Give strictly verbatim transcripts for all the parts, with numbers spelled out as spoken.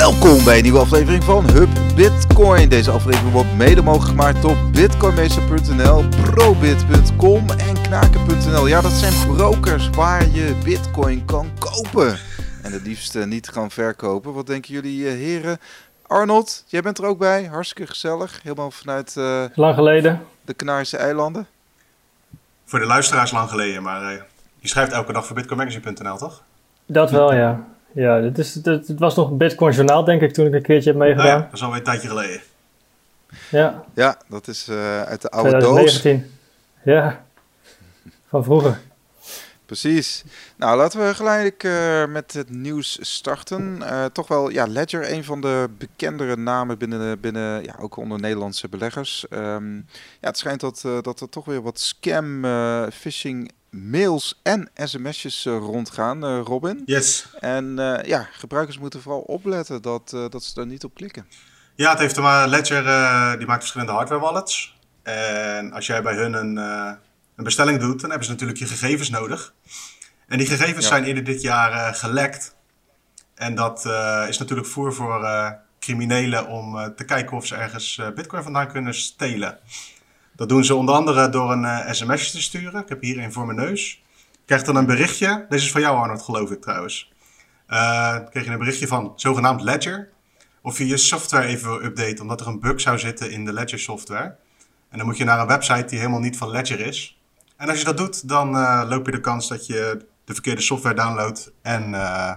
Welkom bij een nieuwe aflevering van Hub Bitcoin. Deze aflevering wordt mede mogelijk gemaakt door bitcoinmeester punt n l, probit punt com en knaken punt n l. Ja, dat zijn brokers waar je bitcoin kan kopen en het liefst uh, niet gaan verkopen. Wat denken jullie uh, heren? Arnold, jij bent er ook bij. Hartstikke gezellig. Helemaal vanuit uh, lang geleden. De Canarische eilanden. Voor de luisteraars lang geleden, maar uh, je schrijft elke dag voor bitcoinmagazine punt n l, toch? Dat wel, ja. Ja, het, is, het, het was nog een Bitcoin journaal, denk ik, toen ik een keertje heb meegedaan. Oh ja, dat is alweer een tijdje geleden. Ja, ja dat is uh, uit de oude twintig negentien. Doos. Ja, van vroeger. Precies. Nou, laten we gelijk uh, met het nieuws starten. Uh, toch wel, ja, Ledger, een van de bekendere namen binnen, binnen ja, ook onder Nederlandse beleggers. Um, ja, het schijnt dat, uh, dat er toch weer wat scam, uh, phishing mails en sms'jes uh, rondgaan, uh, Robin. Yes. En uh, ja, gebruikers moeten vooral opletten dat, uh, dat ze daar niet op klikken. Ja, het heeft er maar Ledger, uh, die maakt verschillende hardware wallets. En als jij bij hun een, uh, een bestelling doet, dan hebben ze natuurlijk je gegevens nodig. En die gegevens ja. zijn eerder dit jaar uh, gelekt. En dat uh, is natuurlijk voer voor uh, criminelen om uh, te kijken of ze ergens uh, bitcoin vandaan kunnen stelen. Dat doen ze onder andere door een uh, sms'je te sturen. Ik heb hier een voor mijn neus. Je krijgt dan een berichtje. Deze is van jou, Arnold, geloof ik trouwens. Uh, dan kreeg je een berichtje van zogenaamd Ledger. Of je je software even wil updaten, omdat er een bug zou zitten in de Ledger software. En dan moet je naar een website die helemaal niet van Ledger is. En als je dat doet, dan uh, loop je de kans dat je de verkeerde software downloadt. En uh,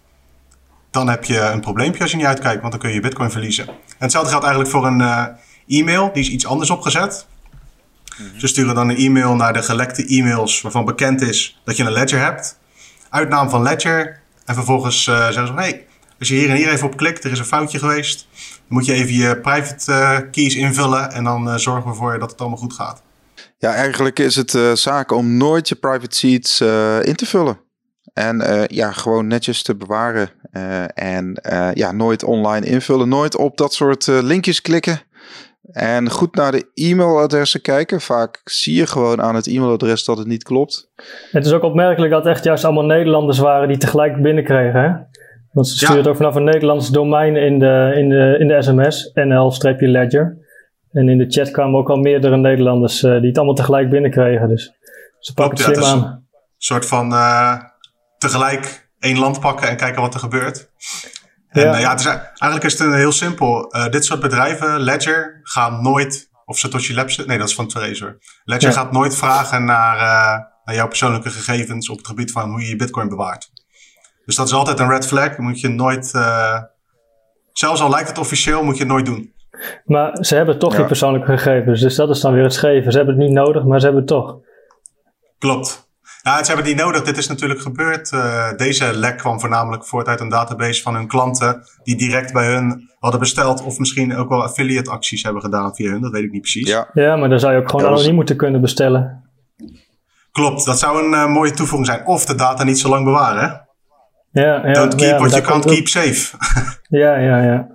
dan heb je een probleempje als je niet uitkijkt, want dan kun je je bitcoin verliezen. En hetzelfde geldt eigenlijk voor een uh, e-mail, die is iets anders opgezet. Mm-hmm. Ze sturen dan een e-mail naar de gelekte e-mails waarvan bekend is dat je een Ledger hebt. Uitnaam van Ledger. En vervolgens uh, zeggen ze van, hey, als je hier en hier even op klikt, er is een foutje geweest. Dan moet je even je private uh, keys invullen en dan uh, zorgen we ervoor dat het allemaal goed gaat. Ja, eigenlijk is het uh, zaak om nooit je private seeds uh, in te vullen. En uh, ja, gewoon netjes te bewaren. Uh, en uh, ja, nooit online invullen. Nooit op dat soort uh, linkjes klikken. En goed naar de e-mailadressen kijken. Vaak zie je gewoon aan het e-mailadres dat het niet klopt. Het is ook opmerkelijk dat het echt juist allemaal Nederlanders waren die tegelijk binnenkregen, hè? Want ze sturen ja. ook vanaf een Nederlands domein in de, in de, in de sms, N L-Ledger. En in de chat kwamen ook al meerdere Nederlanders uh, die het allemaal tegelijk binnenkregen. Dus ze pakken het slim aan. Een soort van uh, tegelijk één land pakken en kijken wat er gebeurt. En ja, uh, ja het is, eigenlijk is het heel simpel. Uh, dit soort bedrijven, Ledger, gaan nooit, of Satoshi Labs, nee dat is van Trezor. Ledger ja. gaat nooit vragen naar, uh, naar jouw persoonlijke gegevens op het gebied van hoe je je bitcoin bewaart. Dus dat is altijd een red flag. Moet je nooit, uh, zelfs al lijkt het officieel, moet je het nooit doen. Maar ze hebben toch ja. je persoonlijke gegevens, dus dat is dan weer het scheve. Ze hebben het niet nodig, maar ze hebben het toch. Klopt. Ja, ze hebben het niet nodig. Dit is natuurlijk gebeurd. Uh, deze lek kwam voornamelijk voort uit een database van hun klanten die direct bij hun hadden besteld of misschien ook wel affiliate acties hebben gedaan via hun. Dat weet ik niet precies. Ja, ja maar dan zou je ook gewoon ja, anoniem moeten kunnen bestellen. Klopt, dat zou een uh, mooie toevoeging zijn. Of de data niet zo lang bewaren. Hè? Ja, ja, Don't keep ja, what you can't keep ook safe. ja, ja, ja.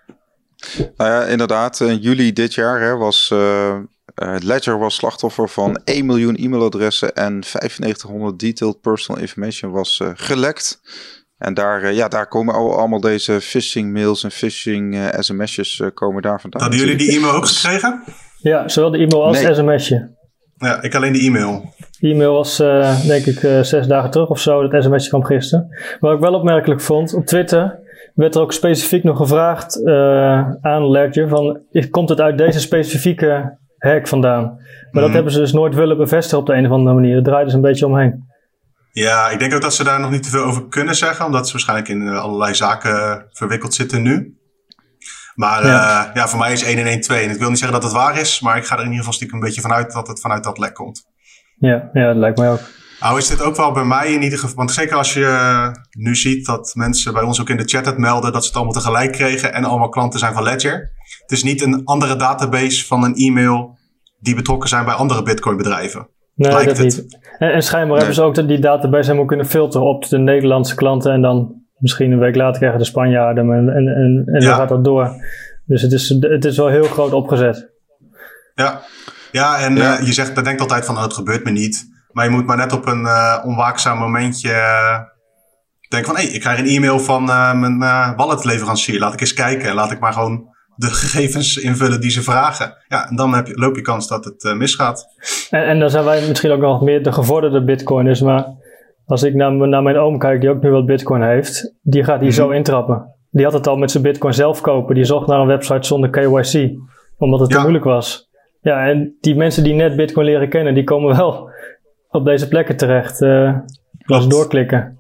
Nou ja, inderdaad. In juli dit jaar hè, was uh, uh, Ledger was slachtoffer van één miljoen e-mailadressen en vijfennegentighonderd detailed personal information was uh, gelekt. En daar, uh, ja, daar komen al, allemaal deze phishing mails en phishing uh, sms'jes uh, komen daar vandaan. Hadden jullie die e-mail ook gekregen? Ja, zowel de e-mail als nee. sms'je. Ja, ik alleen de e-mail. De e-mail was uh, denk ik uh, zes dagen terug of zo. Dat sms'je kwam gisteren. Wat ik wel opmerkelijk vond, op Twitter werd er ook specifiek nog gevraagd uh, aan Ledger van, komt het uit deze specifieke hack vandaan? Maar mm-hmm. dat hebben ze dus nooit willen bevestigen op de een of andere manier. Dat draaide ze een beetje omheen. Ja, ik denk ook dat ze daar nog niet te veel over kunnen zeggen, omdat ze waarschijnlijk in uh, allerlei zaken verwikkeld zitten nu. Maar ja. Uh, ja, voor mij is één en één twee. En ik wil niet zeggen dat het waar is, maar ik ga er in ieder geval stiekem een beetje vanuit dat het vanuit dat lek komt. Ja, ja, dat lijkt mij ook. Nou is dit ook wel bij mij in ieder geval, want zeker als je uh, nu ziet dat mensen bij ons ook in de chat het melden dat ze het allemaal tegelijk kregen en allemaal klanten zijn van Ledger. Het is niet een andere database van een e-mail die betrokken zijn bij andere Bitcoin bedrijven. Nee, lijkt dat het. niet. En, en schijnbaar nee. hebben ze ook die database helemaal kunnen filteren op de Nederlandse klanten en dan misschien een week later krijgen de Spanjaarden en, en, en, en ja. dan gaat dat door. Dus het is, het is wel heel groot opgezet. Ja, ja en ja. Uh, je zegt, dat denkt altijd van, oh, het gebeurt me niet. Maar je moet maar net op een uh, onwaakzaam momentje uh, denk van, hé, hey, ik krijg een e-mail van uh, mijn uh, walletleverancier. Laat ik eens kijken en laat ik maar gewoon de gegevens invullen die ze vragen. Ja, en dan heb je, loop je kans dat het uh, misgaat. En, en dan zijn wij misschien ook nog meer de gevorderde bitcoiners, maar als ik naar, naar mijn oom kijk, die ook nu wat bitcoin heeft, die gaat hier mm-hmm. zo intrappen. Die had het al met zijn bitcoin zelf kopen. Die zocht naar een website zonder K Y C, omdat het ja. te moeilijk was. Ja, en die mensen die net bitcoin leren kennen, die komen wel op deze plekken terecht. Uh, als doorklikken.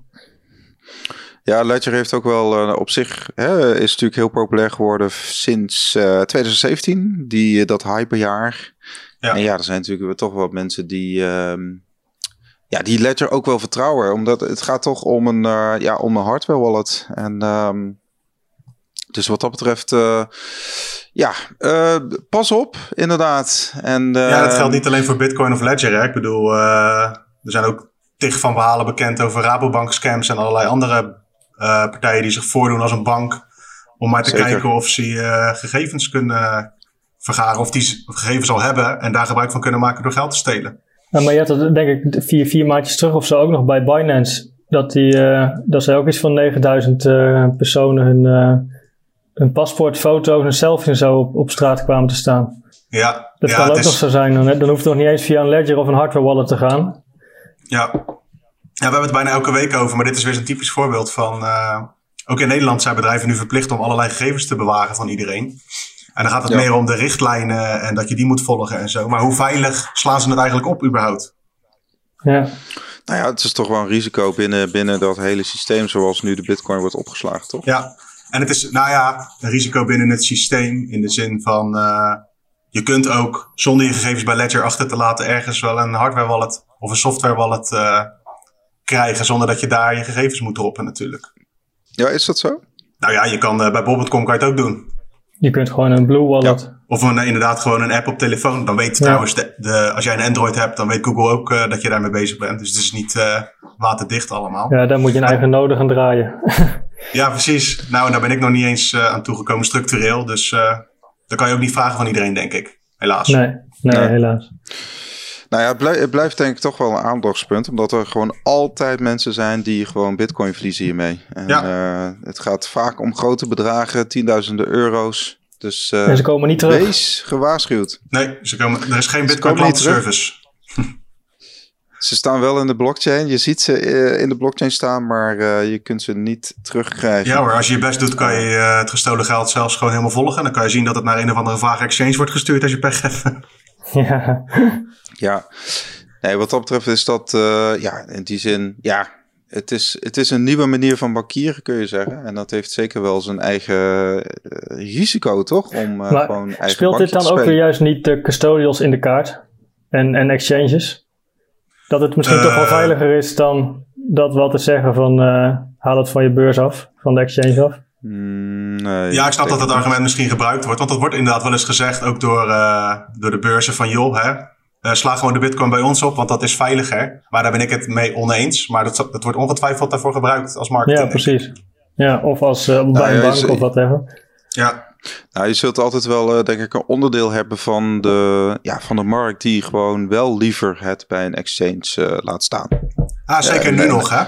Ja, Ledger heeft ook wel uh, op zich, hè, is natuurlijk heel populair geworden sinds uh, twintig zeventien, die, uh, dat hyperjaar. Ja. En ja, er zijn natuurlijk toch wel mensen die, uh, ja, die Ledger ook wel vertrouwen, omdat het gaat toch om een, uh, ja, om een hardware wallet. En um, dus wat dat betreft, uh, ja, uh, pas op, inderdaad. En, uh, ja, dat geldt niet alleen voor Bitcoin of Ledger, hè. Ik bedoel, uh, er zijn ook tig van verhalen bekend over Rabobank scams en allerlei andere Uh, partijen die zich voordoen als een bank om maar te Zeker. kijken of ze uh, gegevens kunnen vergaren of die gegevens al hebben en daar gebruik van kunnen maken door geld te stelen. Ja, maar je had dat denk ik vier, vier maandjes terug of zo ook nog bij Binance, dat, die, uh, dat ze ook iets van negenduizend uh, personen hun, uh, hun paspoort, foto, hun selfie en zo op, op straat kwamen te staan. Ja, dat ja, kan ook is... nog zo zijn. Dan, dan hoeft het nog niet eens via een Ledger of een hardware wallet te gaan. Ja. Ja, we hebben het bijna elke week over, maar dit is weer zo'n typisch voorbeeld van... Uh, ook in Nederland zijn bedrijven nu verplicht om allerlei gegevens te bewaren van iedereen. En dan gaat het ja. meer om de richtlijnen en dat je die moet volgen en zo. Maar hoe veilig slaan ze het eigenlijk op überhaupt? Ja. Nou ja, het is toch wel een risico binnen, binnen dat hele systeem zoals nu de Bitcoin wordt opgeslagen, toch? Ja, en het is, nou ja, een risico binnen het systeem in de zin van... Uh, je kunt ook zonder je gegevens bij Ledger achter te laten ergens wel een hardware wallet of een software wallet... Uh, krijgen zonder dat je daar je gegevens moet droppen natuurlijk. Ja, is dat zo? Nou ja, je kan uh, bij bob punt com kan je het ook doen. Je kunt gewoon een Blue Wallet. Ja. Of een, uh, inderdaad gewoon een app op telefoon. Dan weet ja. trouwens, de, de, als jij een Android hebt, dan weet Google ook uh, dat je daarmee bezig bent. Dus het is niet uh, waterdicht allemaal. Ja, daar moet je een eigen uh, node gaan draaien. Ja, precies. Nou, en daar ben ik nog niet eens uh, aan toegekomen structureel. Dus uh, dat kan je ook niet vragen van iedereen, denk ik. Helaas. Nee, nee ja. helaas. Nou ja, het, blijf, het blijft denk ik toch wel een aandachtspunt. Omdat er gewoon altijd mensen zijn die gewoon bitcoin verliezen hiermee. En ja. uh, het gaat vaak om grote bedragen, tienduizenden euro's. Dus uh, en ze komen niet terug. Wees gewaarschuwd. Nee, ze komen, er is geen bitcoin klantenservice. Ze staan wel in de blockchain. Je ziet ze uh, in de blockchain staan, maar uh, je kunt ze niet terugkrijgen. Ja hoor, als je je best doet kan je uh, het gestolen geld zelfs gewoon helemaal volgen. Dan kan je zien dat het naar een of andere vage exchange wordt gestuurd als je pech hebt. Ja. Ja, nee, wat dat betreft is dat, uh, ja, in die zin, ja, het is, het is een nieuwe manier van bankieren, kun je zeggen. En dat heeft zeker wel zijn eigen uh, risico, toch? Om uh, maar gewoon eigen speelt dit dan ook weer juist niet de custodials in de kaart en, en exchanges? Dat het misschien uh, toch wel veiliger is dan dat wat te zeggen van uh, haal het van je beurs af, van de exchange af? Nee, ja, ik snap dat het argument misschien gebruikt wordt. Want dat wordt inderdaad wel eens gezegd, ook door, uh, door de beurzen van joh, hè, uh, sla gewoon de bitcoin bij ons op, want dat is veiliger. Maar daar ben ik het mee oneens. Maar dat, dat wordt ongetwijfeld daarvoor gebruikt als marketing. Ja, precies. Ja, of als uh, bij een bank of whatever. Ja. Nou, je zult altijd wel, uh, denk ik, een onderdeel hebben van de, ja, van de markt die gewoon wel liever het bij een exchange uh, laat staan. Ah, zeker uh, nu nog, hè?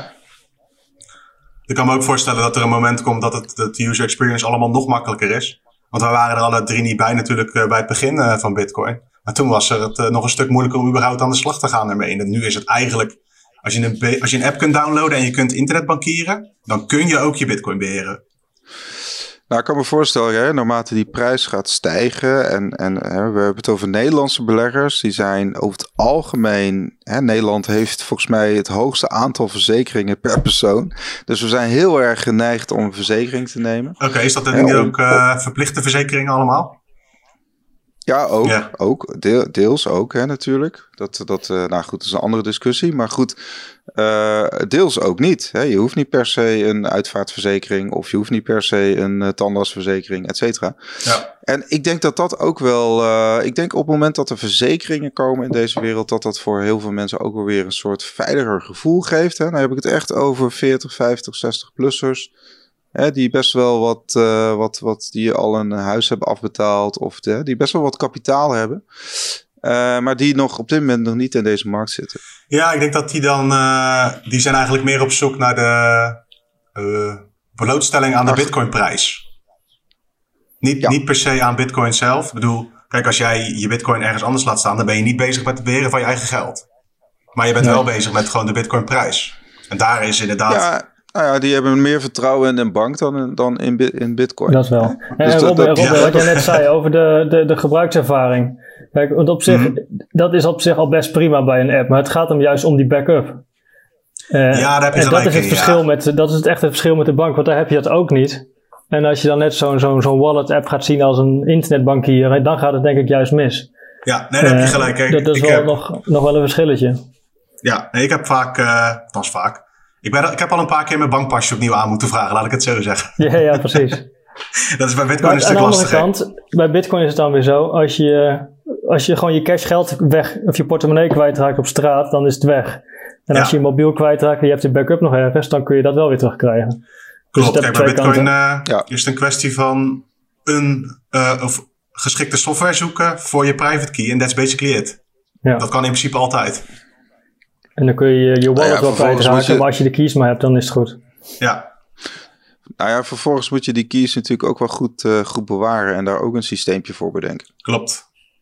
Ik kan me ook voorstellen dat er een moment komt dat het, dat de user experience allemaal nog makkelijker is. Want wij waren er alle drie niet bij natuurlijk uh, bij het begin uh, van Bitcoin. Maar toen was er het uh, nog een stuk moeilijker om überhaupt aan de slag te gaan ermee. En nu is het eigenlijk, als je, een, als je een app kunt downloaden en je kunt internetbankieren, dan kun je ook je Bitcoin beheren. Nou, ik kan me voorstellen, hè, naarmate die prijs gaat stijgen en, en hè, we hebben het over Nederlandse beleggers, die zijn over het algemeen, hè, Nederland heeft volgens mij het hoogste aantal verzekeringen per persoon. Dus we zijn heel erg geneigd om een verzekering te nemen. Oké, okay, is dat dan niet ja, ook uh, verplichte verzekeringen allemaal? Ja, ook. Ja. ook deel, deels ook, hè, natuurlijk. Dat, dat, uh, nou goed, dat is een andere discussie. Maar goed, uh, deels ook niet. Hè. Je hoeft niet per se een uitvaartverzekering of je hoeft niet per se een uh, tandartsverzekering, et cetera. Ja. En ik denk dat dat ook wel, uh, ik denk op het moment dat er verzekeringen komen in deze wereld, dat dat voor heel veel mensen ook wel weer een soort veiliger gevoel geeft. Hè. Dan heb ik het echt over veertig, vijftig, zestig-plussers. Hè, die best wel wat, uh, wat, wat, die al een huis hebben afbetaald of de, die best wel wat kapitaal hebben. Uh, maar die nog op dit moment nog niet in deze markt zitten. Ja, ik denk dat die dan, uh, die zijn eigenlijk meer op zoek naar de, uh, blootstelling aan de Bitcoin-prijs. Niet, ja. niet per se aan Bitcoin zelf. Ik bedoel, kijk, als jij je Bitcoin ergens anders laat staan, dan ben je niet bezig met het beheren van je eigen geld. Maar je bent nee. wel bezig met gewoon de Bitcoin-prijs. En daar is inderdaad... Ja. Nou ja, die hebben meer vertrouwen in een bank dan, dan in, in Bitcoin. Dat wel. En, dus en dat, Robin, dat, Robin ja. wat jij net zei over de, de, de gebruikservaring. Kijk, want op zich, mm-hmm. dat is op zich al best prima bij een app. Maar het gaat hem juist om die backup. Uh, ja, daar heb je en dat is het in, verschil ja. met, dat is het echte verschil met de bank. Want daar heb je dat ook niet. En als je dan net zo'n, zo'n, zo'n wallet-app gaat zien als een internetbankier, dan gaat het denk ik juist mis. Ja, nee, daar uh, heb je gelijk. Kijk, dat is ik wel heb, nog, nog wel een verschilletje. Ja, nee, ik heb vaak, uh, althans vaak... Ik, ben, ik heb al een paar keer mijn bankpasje opnieuw aan moeten vragen, laat ik het zo zeggen. Ja, ja, precies. Dat is bij Bitcoin een stuk lastiger. Aan de andere kant, bij Bitcoin is het dan weer zo, als je, als je gewoon je cash geld weg, of je portemonnee kwijtraakt op straat, dan is het weg. En ja. als je je mobiel kwijtraakt en je hebt de backup nog ergens, dan kun je dat wel weer terugkrijgen. Klopt, dus kijk, bij Bitcoin uh, ja. is het een kwestie van een uh, of geschikte software zoeken voor je private key. En that's basically it. Ja. Dat kan in principe altijd. En dan kun je je wallet nou ja, wel kwijtraken, je... maar als je de keys maar hebt, dan is het goed. Ja. Nou ja, vervolgens moet je die keys natuurlijk ook wel goed, uh, goed bewaren en daar ook een systeempje voor bedenken. Klopt.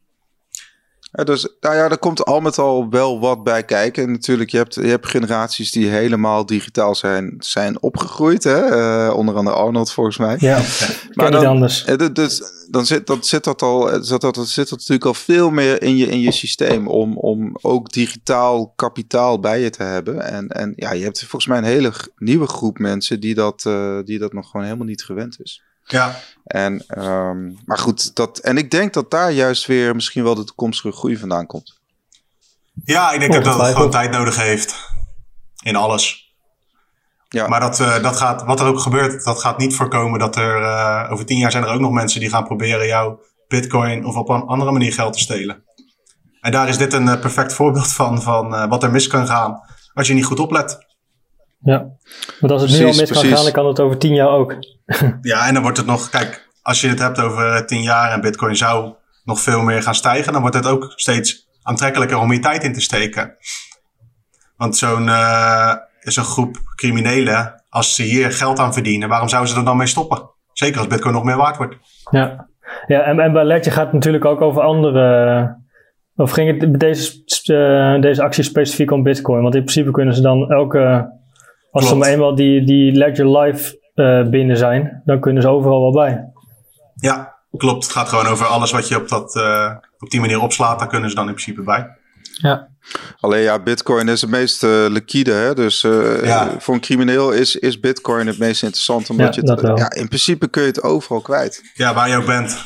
Ja, dus nou ja, er komt al met al wel wat bij kijken. En natuurlijk, je hebt, je hebt generaties die helemaal digitaal zijn, zijn opgegroeid. Hè? Uh, onder andere Arnold volgens mij. Ja, maar dan, niet anders. Dus, dan zit dat, zit dat al, zit dat, dat zit dat natuurlijk al veel meer in je, in je systeem om, om ook digitaal kapitaal bij je te hebben. En, en ja, je hebt volgens mij een hele nieuwe groep mensen die dat, uh, die dat nog gewoon helemaal niet gewend is. Ja. En, um, maar goed, dat, en ik denk dat daar juist weer misschien wel de toekomstige groei vandaan komt. Ja, ik denk oh, ook dat het gewoon tijd nodig heeft. In alles. Ja. Maar dat, uh, dat gaat, wat er ook gebeurt, dat gaat niet voorkomen dat er uh, over tien jaar zijn er ook nog mensen die gaan proberen jouw Bitcoin of op een andere manier geld te stelen. En daar is dit een uh, perfect voorbeeld van, van uh, wat er mis kan gaan als je niet goed oplet. Ja, want als het precies, nu al mis kan precies. gaan, dan kan het over tien jaar ook. Ja, en dan wordt het nog... Kijk, als je het hebt over tien jaar en Bitcoin zou nog veel meer gaan stijgen, dan wordt het ook steeds aantrekkelijker om je tijd in te steken. Want zo'n, uh, zo'n groep criminelen, als ze hier geld aan verdienen, waarom zouden ze er dan mee stoppen? Zeker als Bitcoin nog meer waard wordt. Ja, ja en, en bij Ledger gaat het natuurlijk ook over andere... Of ging het deze, uh, deze actie specifiek om Bitcoin? Want in principe kunnen ze dan elke... Als Klopt. ze maar eenmaal die, die Ledger Live uh, binnen zijn, dan kunnen ze overal wel bij. Ja, klopt. Het gaat gewoon over alles wat je op, dat, uh, op die manier opslaat. Daar kunnen ze dan in principe bij. Ja. Alleen ja, Bitcoin is het meest uh, liquide. Hè? Dus uh, ja. voor een crimineel is, is Bitcoin het meest interessant. Omdat ja, je het, ja, in principe kun je het overal kwijt. Ja, waar je ook bent.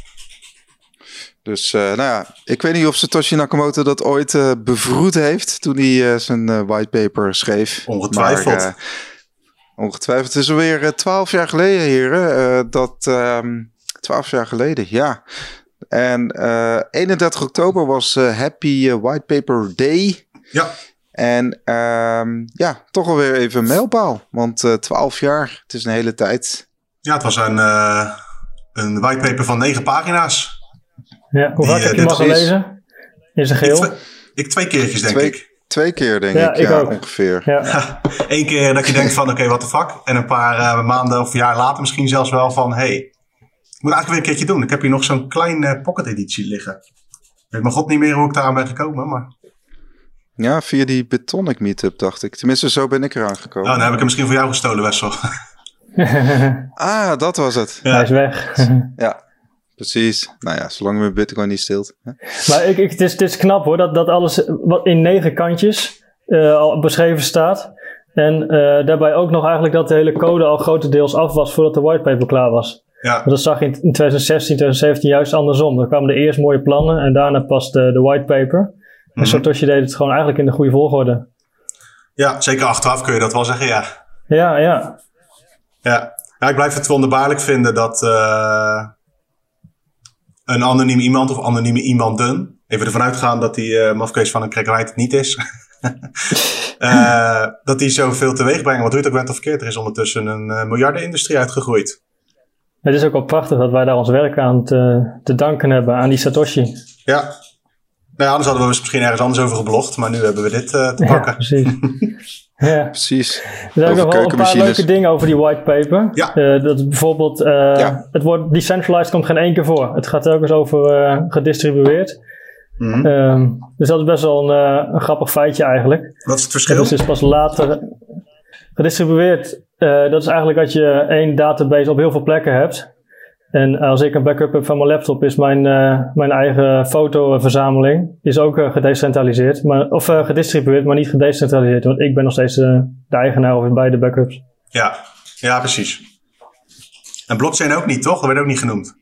Dus uh, nou ja, ik weet niet of Satoshi Nakamoto dat ooit uh, bevroed heeft toen hij uh, zijn uh, whitepaper schreef. Ongetwijfeld. Maar, uh, ongetwijfeld. Het is alweer twaalf uh, jaar geleden, heren. Uh, dat um, twaalf jaar geleden, ja. En uh, eenendertig oktober was uh, Happy uh, Whitepaper Day. Ja. En um, ja, toch alweer even een mijlpaal. Want uh, twaalf jaar, het is een hele tijd. Ja, het was een, uh, een whitepaper van negen pagina's. Ja, hoe vaak heb je hem al gelezen? In zijn geheel? Ik, tw- ik twee keertjes, denk twee, ik. Twee keer, denk ja, ik. ik ja, ook. ongeveer. Ja. Eén keer dat je denkt van, oké, okay, what the fuck? En een paar uh, maanden of jaar later misschien zelfs wel van, hé, hey, ik moet eigenlijk weer een keertje doen. Ik heb hier nog zo'n kleine pocket editie liggen. Ik weet mijn god niet meer hoe ik daar aan ben gekomen, maar... Ja, via die Bitonic meetup, dacht ik. Tenminste, zo ben ik eraan gekomen. Oh, dan heb ik hem misschien voor jou gestolen, Wessel. Ah, dat was het. Ja. Hij is weg. Ja. Precies. Nou ja, zolang mijn Bitcoin niet stilt. Hè? Maar ik, ik, het, is, het is knap hoor, dat, dat alles wat in negen kantjes uh, al beschreven staat. En uh, daarbij ook nog eigenlijk dat de hele code al grotendeels af was voordat de whitepaper klaar was. Ja. Want dat zag je in twintig zestien, twintig zeventien juist andersom. Dan kwamen de eerst mooie plannen en daarna pas de, de whitepaper. En mm-hmm. Satoshi deed het gewoon eigenlijk in de goede volgorde. Ja, zeker achteraf kun je dat wel zeggen, ja. Ja, ja. Ja, ja ik blijf het wonderbaarlijk vinden dat... Uh... een anoniem iemand of anonieme iemanden, even ervan uitgaan dat die uh, mafkees van een crackerheid het niet is, uh, dat die zoveel teweeg brengen. Want hoe je het ook bent of verkeerd, er is ondertussen een uh, miljardenindustrie uitgegroeid. Het is ook wel prachtig dat wij daar ons werk aan te, te danken hebben, aan die Satoshi. Ja, nou ja, anders hadden we misschien ergens anders over geblogd, maar nu hebben we dit uh, te pakken. Ja, precies. Ja. Precies. Er zijn ook nog wel een paar leuke dingen over die whitepaper. Ja. Uh, dat bijvoorbeeld, uh, ja. het woord decentralized komt geen één keer voor. Het gaat ook eens over uh, gedistribueerd. Mm-hmm. Um, dus dat is best wel een, uh, een grappig feitje eigenlijk. Wat is het verschil? Dat is dus pas later gedistribueerd. Uh, dat is eigenlijk dat je één database op heel veel plekken hebt. En als ik een backup heb van mijn laptop, is mijn, uh, mijn eigen fotoverzameling is ook uh, gedecentraliseerd. Maar, of uh, gedistribueerd, maar niet gedecentraliseerd. Want ik ben nog steeds uh, de eigenaar of bij de backups. Ja, ja, precies. En blockchain ook niet, toch? Dat werd ook niet genoemd.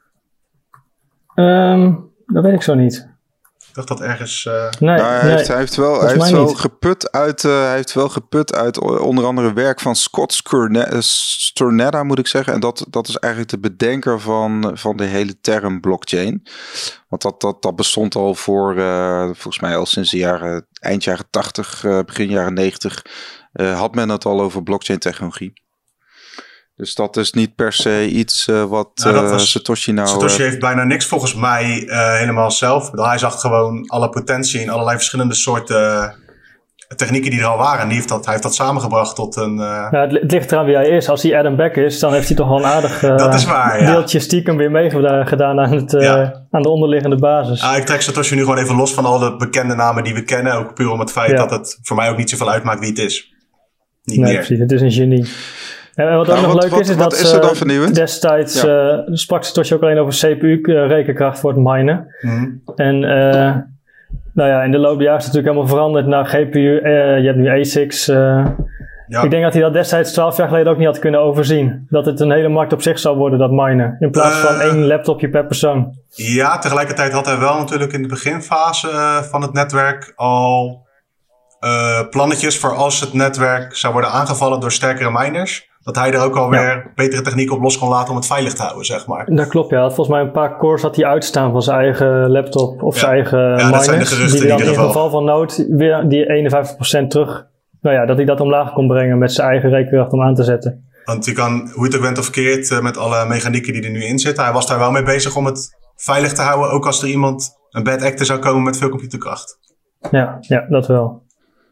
Um, dat weet ik zo niet. Ik dacht dat ergens... Uh... Nee, nou, hij, nee, heeft, hij heeft wel, hij heeft wel geput uit, uh, hij heeft wel geput uit onder andere werk van Scott Stornetta, moet ik zeggen. En dat, dat is eigenlijk de bedenker van, van de hele term blockchain. Want dat, dat, dat bestond al voor, uh, volgens mij al sinds de jaren, eind jaren tachtig, uh, begin jaren negentig, uh, had men het al over blockchain technologie. Dus dat is niet per se iets uh, wat nou, uh, was, Satoshi nou... Satoshi uh, heeft bijna niks volgens mij uh, helemaal zelf. Hij zag gewoon alle potentie in allerlei verschillende soorten uh, technieken die er al waren. En die heeft dat, hij heeft dat samengebracht tot een... Uh... Ja, het, het ligt eraan wie hij is. Als hij Adam Beck is, dan heeft hij toch wel een aardig uh, dat is waar, ja. deeltje stiekem weer meegedaan aan, het, uh, ja. aan de onderliggende basis. Ah, ik trek Satoshi nu gewoon even los van alle bekende namen die we kennen. Ook puur om het feit ja. dat het voor mij ook niet zoveel uitmaakt wie het is. Niet nee, meer. Precies. Het is een genie. En wat ook nou, nog wat, leuk wat, is, is wat dat is er dan vernieuwend? destijds ja. uh, sprak Satoshi ook alleen over C P U-rekenkracht voor het minen. Mm-hmm. En uh, nou ja, in de loop der jaren is het natuurlijk helemaal veranderd naar G P U. Uh, je hebt nu A SICs. Uh, ja. Ik denk dat hij dat destijds twaalf jaar geleden ook niet had kunnen overzien. Dat het een hele markt op zich zou worden, dat minen. In plaats uh, van één laptopje per persoon. Ja, tegelijkertijd had hij wel natuurlijk in de beginfase uh, van het netwerk al uh, plannetjes voor als het netwerk zou worden aangevallen door sterkere miners. Dat hij er ook alweer ja. betere technieken op los kon laten om het veilig te houden, zeg maar. Dat klopt, ja. Volgens mij een paar cores had hij uitstaan van zijn eigen laptop of ja. zijn eigen ja, miners. Dat zijn de geruchten die hij dan in ieder in geval van nood weer die eenenvijftig procent terug... Nou ja, dat hij dat omlaag kon brengen met zijn eigen rekenkracht om aan te zetten. Want je kan, hoe het ook bent of keert, met alle mechanieken die er nu in zitten. Hij was daar wel mee bezig om het veilig te houden. Ook als er iemand, een bad actor zou komen met veel computerkracht. Ja, ja dat wel.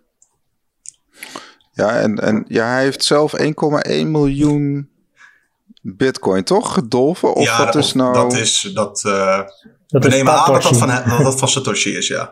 Ja, en, en ja, hij heeft zelf één komma één miljoen bitcoin, toch? Gedolven? Of ja, dat is nou... dat is... Dat, uh, dat we is nemen aan dat dat van, dat dat van Satoshi is, ja.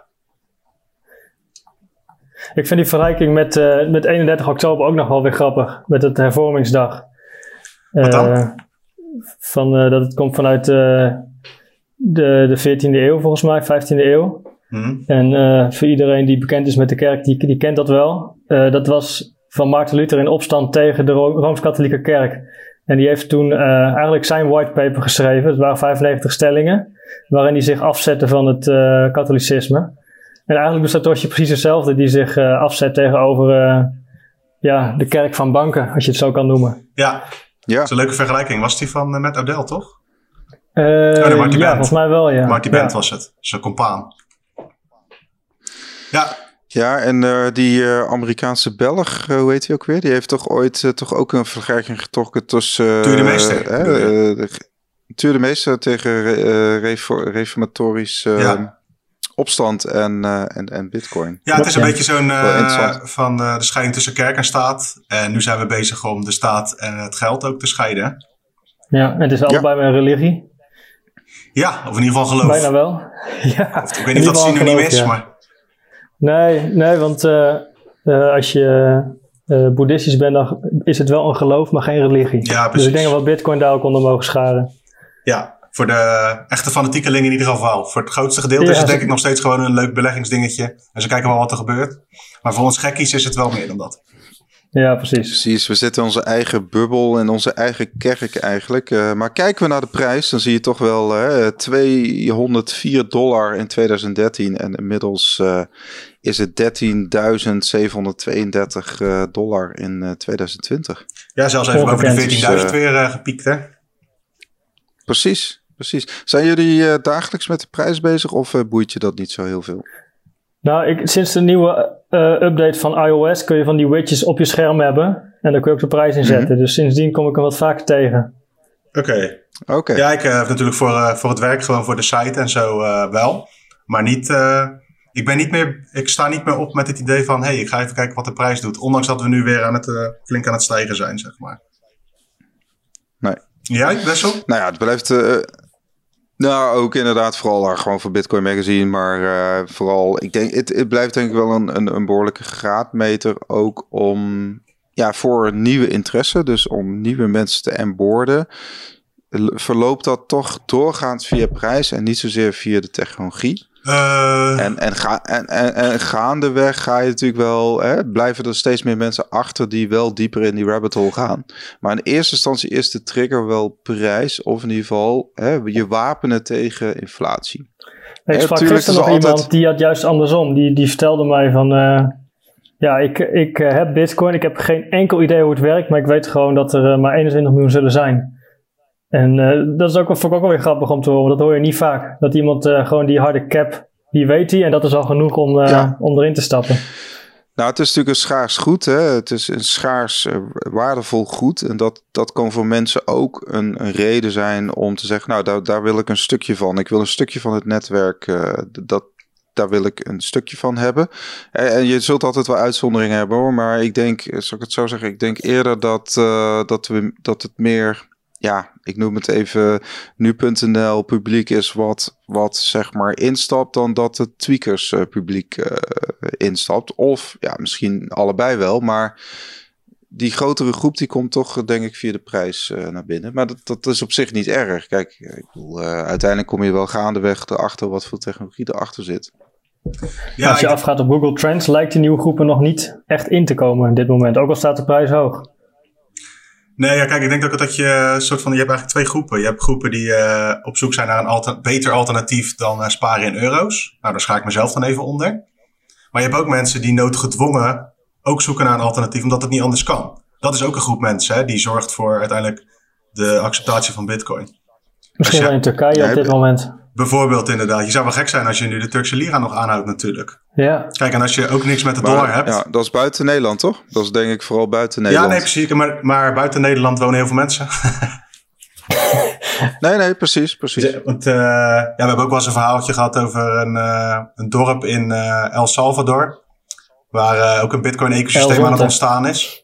Ik vind die vergelijking met, uh, met eenendertig oktober ook nog wel weer grappig. Met het hervormingsdag. Wat dan? Uh, van, uh, dat het komt vanuit uh, de, de veertiende eeuw volgens mij, vijftiende eeuw. Hmm. En uh, voor iedereen die bekend is met de kerk, die, die kent dat wel. Uh, dat was van Maarten Luther in opstand tegen de Ro- Rooms-Katholieke kerk. En die heeft toen uh, eigenlijk zijn whitepaper geschreven. Het waren vijfennegentig stellingen. Waarin hij zich afzette van het uh, katholicisme. En eigenlijk doet Satoshi precies hetzelfde. Die zich uh, afzet tegenover uh, ja, de kerk van banken. Als je het zo kan noemen. Ja, ja. Dat is een leuke vergelijking. Was die van uh, Matt Odell, toch? Uh, oh, nee, Marty ja, volgens mij wel, ja. Marty Bent ja. was het. Zijn compaan. Ja. Ja, en uh, die uh, Amerikaanse Belg, uh, hoe heet hij ook weer? Die heeft toch ooit uh, toch ook een vergelijking getrokken tussen... Uh, Tuur de Meester. Uh, uh, Tuur de Meester tegen uh, refor- reformatorisch uh, ja. opstand en, uh, en, en bitcoin. Ja, het is een ja. beetje zo'n uh, van uh, de scheiding tussen kerk en staat. En nu zijn we bezig om de staat en het geld ook te scheiden. Ja, en het is allebei ja. een religie. Ja, of in ieder geval geloof. Bijna wel. ja. Of, ik weet niet of dat synoniem is, ja. maar... Nee, nee, want uh, uh, als je uh, boeddhistisch bent, dan is het wel een geloof, maar geen religie. Ja, dus ik denk dat we Bitcoin daar ook onder mogen scharen. Ja, voor de echte fanatiekelingen in ieder geval. Voor het grootste gedeelte ja, is het denk ik nog steeds gewoon een leuk beleggingsdingetje. En ze kijken wel wat er gebeurt. Maar voor ons gekkies is het wel meer dan dat. Ja, precies. Precies, we zitten in onze eigen bubbel en onze eigen kerk eigenlijk. Uh, maar kijken we naar de prijs, dan zie je toch wel uh, tweehonderdvier dollar in twintig dertien. En inmiddels uh, is het dertienduizend zevenhonderdtweeëndertig uh, dollar in uh, twintig twintig. Ja, zelfs even boven de veertienduizend uh, weer uh, gepiekt, hè? Precies, precies. Zijn jullie uh, dagelijks met de prijs bezig of uh, boeit je dat niet zo heel veel? Nou, ik, sinds de nieuwe uh, update van iOS kun je van die widgets op je scherm hebben. En daar kun je ook de prijs in zetten. Mm-hmm. Dus sindsdien kom ik hem wat vaker tegen. Oké. Okay. Okay. Ja, ik heb uh, natuurlijk voor, uh, voor het werk, gewoon voor de site en zo uh, wel. Maar niet, uh, ik, ben niet meer, ik sta niet meer op met het idee van... hé, hey, ik ga even kijken wat de prijs doet. Ondanks dat we nu weer aan het, uh, flink aan het stijgen zijn, zeg maar. Nee. Jij, Wessel? Nou ja, het blijft... Uh, nou, ook inderdaad vooral uh, gewoon voor Bitcoin Magazine. Maar uh, vooral, ik denk, het, het blijft denk ik wel een, een, een behoorlijke graadmeter ook om... Ja, voor nieuwe interesse, dus om nieuwe mensen te onboarden... verloopt dat toch doorgaans via prijs en niet zozeer via de technologie. Uh... En, en, ga, en, en, en gaandeweg ga je natuurlijk wel... Hè, blijven er steeds meer mensen achter die wel dieper in die rabbit hole gaan. Maar in eerste instantie is de trigger wel prijs... of in ieder geval hè, je wapenen tegen inflatie. Ik sprak gisteren nog altijd... iemand die had juist andersom. Die, die vertelde mij van... Uh, ja, ik, ik uh, heb Bitcoin. Ik heb geen enkel idee hoe het werkt... maar ik weet gewoon dat er uh, maar eenentwintig miljoen zullen zijn... En uh, dat is ook, vond ik ook wel weer grappig om te horen. Dat hoor je niet vaak. Dat iemand uh, gewoon die harde cap, die weet hij. En dat is al genoeg om, uh, ja. om erin te stappen. Nou, het is natuurlijk een schaars goed. Hè? Het is een schaars uh, waardevol goed. En dat, dat kan voor mensen ook een, een reden zijn om te zeggen... nou, daar, daar wil ik een stukje van. Ik wil een stukje van het netwerk. Uh, dat, daar wil ik een stukje van hebben. En, en je zult altijd wel uitzonderingen hebben hoor. Maar ik denk, zal ik het zo zeggen... ik denk eerder dat, uh, dat, we, dat het meer... Ja, ik noem het even nu punt n l publiek is wat, wat zeg maar instapt... dan dat het tweakers uh, publiek uh, instapt. Of ja, misschien allebei wel, maar die grotere groep die komt toch denk ik via de prijs uh, naar binnen. Maar dat, dat is op zich niet erg. Kijk, ik bedoel, uh, uiteindelijk kom je wel gaandeweg erachter wat voor technologie erachter zit. Ja, als je ik... afgaat op Google Trends lijkt die nieuwe groepen nog niet echt in te komen in dit moment. Ook al staat de prijs hoog. Nee, ja, kijk, ik denk ook dat je soort van, je hebt eigenlijk twee groepen. Je hebt groepen die uh, op zoek zijn naar een alter, beter alternatief dan uh, sparen in euro's. Nou, daar schaar ik mezelf dan even onder. Maar je hebt ook mensen die noodgedwongen ook zoeken naar een alternatief, omdat het niet anders kan. Dat is ook een groep mensen, hè, die zorgt voor uiteindelijk de acceptatie van Bitcoin. Misschien wel in Turkije ja, op dit moment. Bijvoorbeeld inderdaad. Je zou wel gek zijn als je nu de Turkse lira nog aanhoudt natuurlijk. Ja. Kijk, en als je ook niks met de maar, dollar hebt. Ja, dat is buiten Nederland, toch? Dat is denk ik vooral buiten Nederland. Ja, nee, precies. Maar, maar buiten Nederland wonen heel veel mensen. nee, nee, precies, precies. Want uh, ja, we hebben ook wel eens een verhaaltje gehad over een, uh, een dorp in uh, El Salvador. Waar uh, ook een Bitcoin-ecosysteem aan het ontstaan is.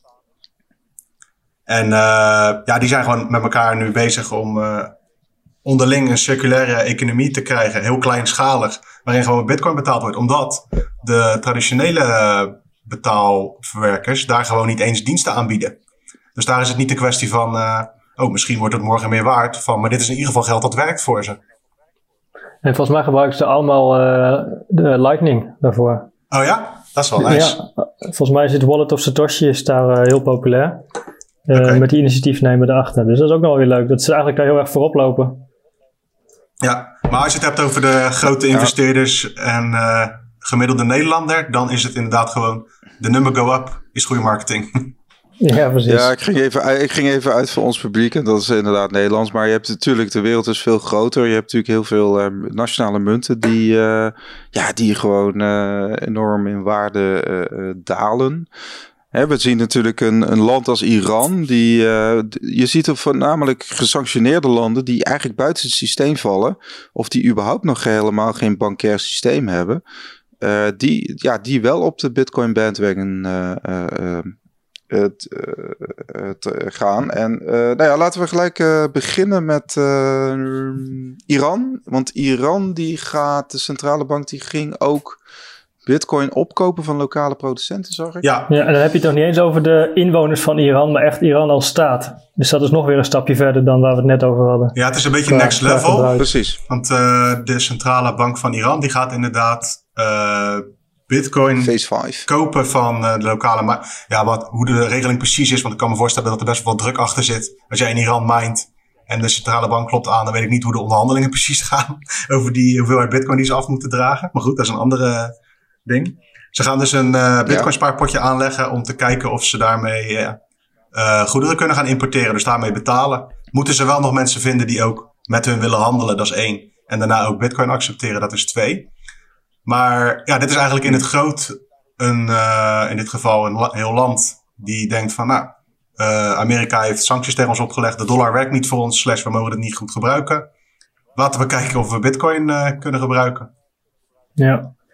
En uh, ja, die zijn gewoon met elkaar nu bezig om... Uh, onderling een circulaire economie te krijgen, heel kleinschalig, waarin gewoon Bitcoin betaald wordt. Omdat de traditionele betaalverwerkers daar gewoon niet eens diensten aanbieden. Dus daar is het niet de kwestie van, uh, oh, misschien wordt het morgen meer waard, van, maar dit is in ieder geval geld dat werkt voor ze. En volgens mij gebruiken ze allemaal uh, de Lightning daarvoor. Oh ja? Dat is wel nice. Ja, volgens mij is het Wallet of Satoshi is daar uh, heel populair. Uh, okay. Met die initiatiefnemer erachter. Dus dat is ook nog wel weer leuk. Dat ze eigenlijk daar heel erg voorop lopen. Ja, maar als je het hebt over de grote investeerders ja. en uh, gemiddelde Nederlander, dan is het inderdaad gewoon de number go up is goede marketing. Ja, precies. Ja, ik ging, even, ik ging even uit voor ons publiek en dat is inderdaad Nederlands. Maar je hebt natuurlijk, de wereld is veel groter. Je hebt natuurlijk heel veel uh, nationale munten die, uh, ja, die gewoon uh, enorm in waarde uh, uh, dalen. He, we zien natuurlijk een, een land als Iran. Die, uh, je ziet er voornamelijk gesanctioneerde landen die eigenlijk buiten het systeem vallen. Of die überhaupt nog helemaal geen bankair systeem hebben. Uh, die, ja, die wel op de Bitcoin bandwagon uh, uh, uh, uh, te gaan. En uh, nou ja, laten we gelijk uh, beginnen met uh, Iran. Want Iran die gaat, de centrale bank die ging ook... Bitcoin opkopen van lokale producenten, zag ik. Ja. ja, en dan heb je het nog niet eens over de inwoners van Iran, maar echt Iran als staat. Dus dat is nog weer een stapje verder dan waar we het net over hadden. Ja, het is een beetje qua, next level. Precies. Want uh, de centrale bank van Iran, die gaat inderdaad uh, Bitcoin Phase vijf kopen van uh, de lokale... Ma- ja, wat, hoe de regeling precies is, want ik kan me voorstellen dat er best wel druk achter zit. Als jij in Iran mindt en de centrale bank klopt aan, dan weet ik niet hoe de onderhandelingen precies gaan over die hoeveelheid Bitcoin die ze af moeten dragen. Maar goed, dat is een andere... ding. Ze gaan dus een uh, Bitcoin spaarpotje aanleggen om te kijken of ze daarmee uh, uh, goederen kunnen gaan importeren, dus daarmee betalen. Moeten ze wel nog mensen vinden die ook met hun willen handelen, dat is één. En daarna ook Bitcoin accepteren, dat is twee. Maar ja, dit is eigenlijk in het groot een, uh, in dit geval een la- heel land die denkt van, nou, uh, Amerika heeft sancties tegen ons opgelegd, de dollar werkt niet voor ons, slash we mogen het niet goed gebruiken. Laten we kijken of we Bitcoin uh, kunnen gebruiken. Ja.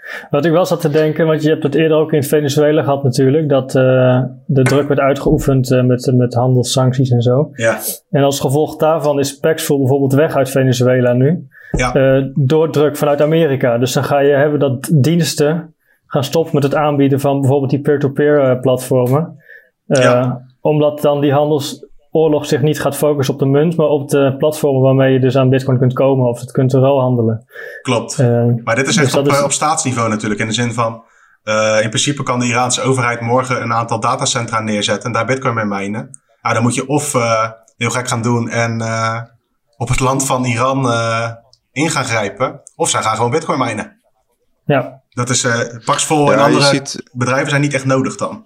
Wat ik wel zat te denken, want je hebt het eerder ook in Venezuela gehad natuurlijk, dat uh, de druk werd uitgeoefend uh, met, met handelssancties en zo. Ja. En als gevolg daarvan is Paxful bijvoorbeeld weg uit Venezuela nu. Ja. Uh, door druk vanuit Amerika. Dus dan ga je hebben dat diensten gaan stoppen met het aanbieden van bijvoorbeeld die peer-to-peer uh, platformen. Uh, ja. Omdat dan die handelsoorlog zich niet gaat focussen op de munt, maar op de platformen waarmee je dus aan Bitcoin kunt komen of het kunt ruil handelen. Klopt. Uh, maar dit is echt dus op, is... op staatsniveau natuurlijk. In de zin van, uh, in principe kan de Iraanse overheid morgen een aantal datacentra neerzetten en daar Bitcoin mee minen. Nou, dan moet je of uh, heel gek gaan doen en uh, op het land van Iran uh, in gaan grijpen, of zij gaan gewoon Bitcoin minen. Ja. Dat is uh, Paxful ja, en andere ziet... bedrijven zijn niet echt nodig dan.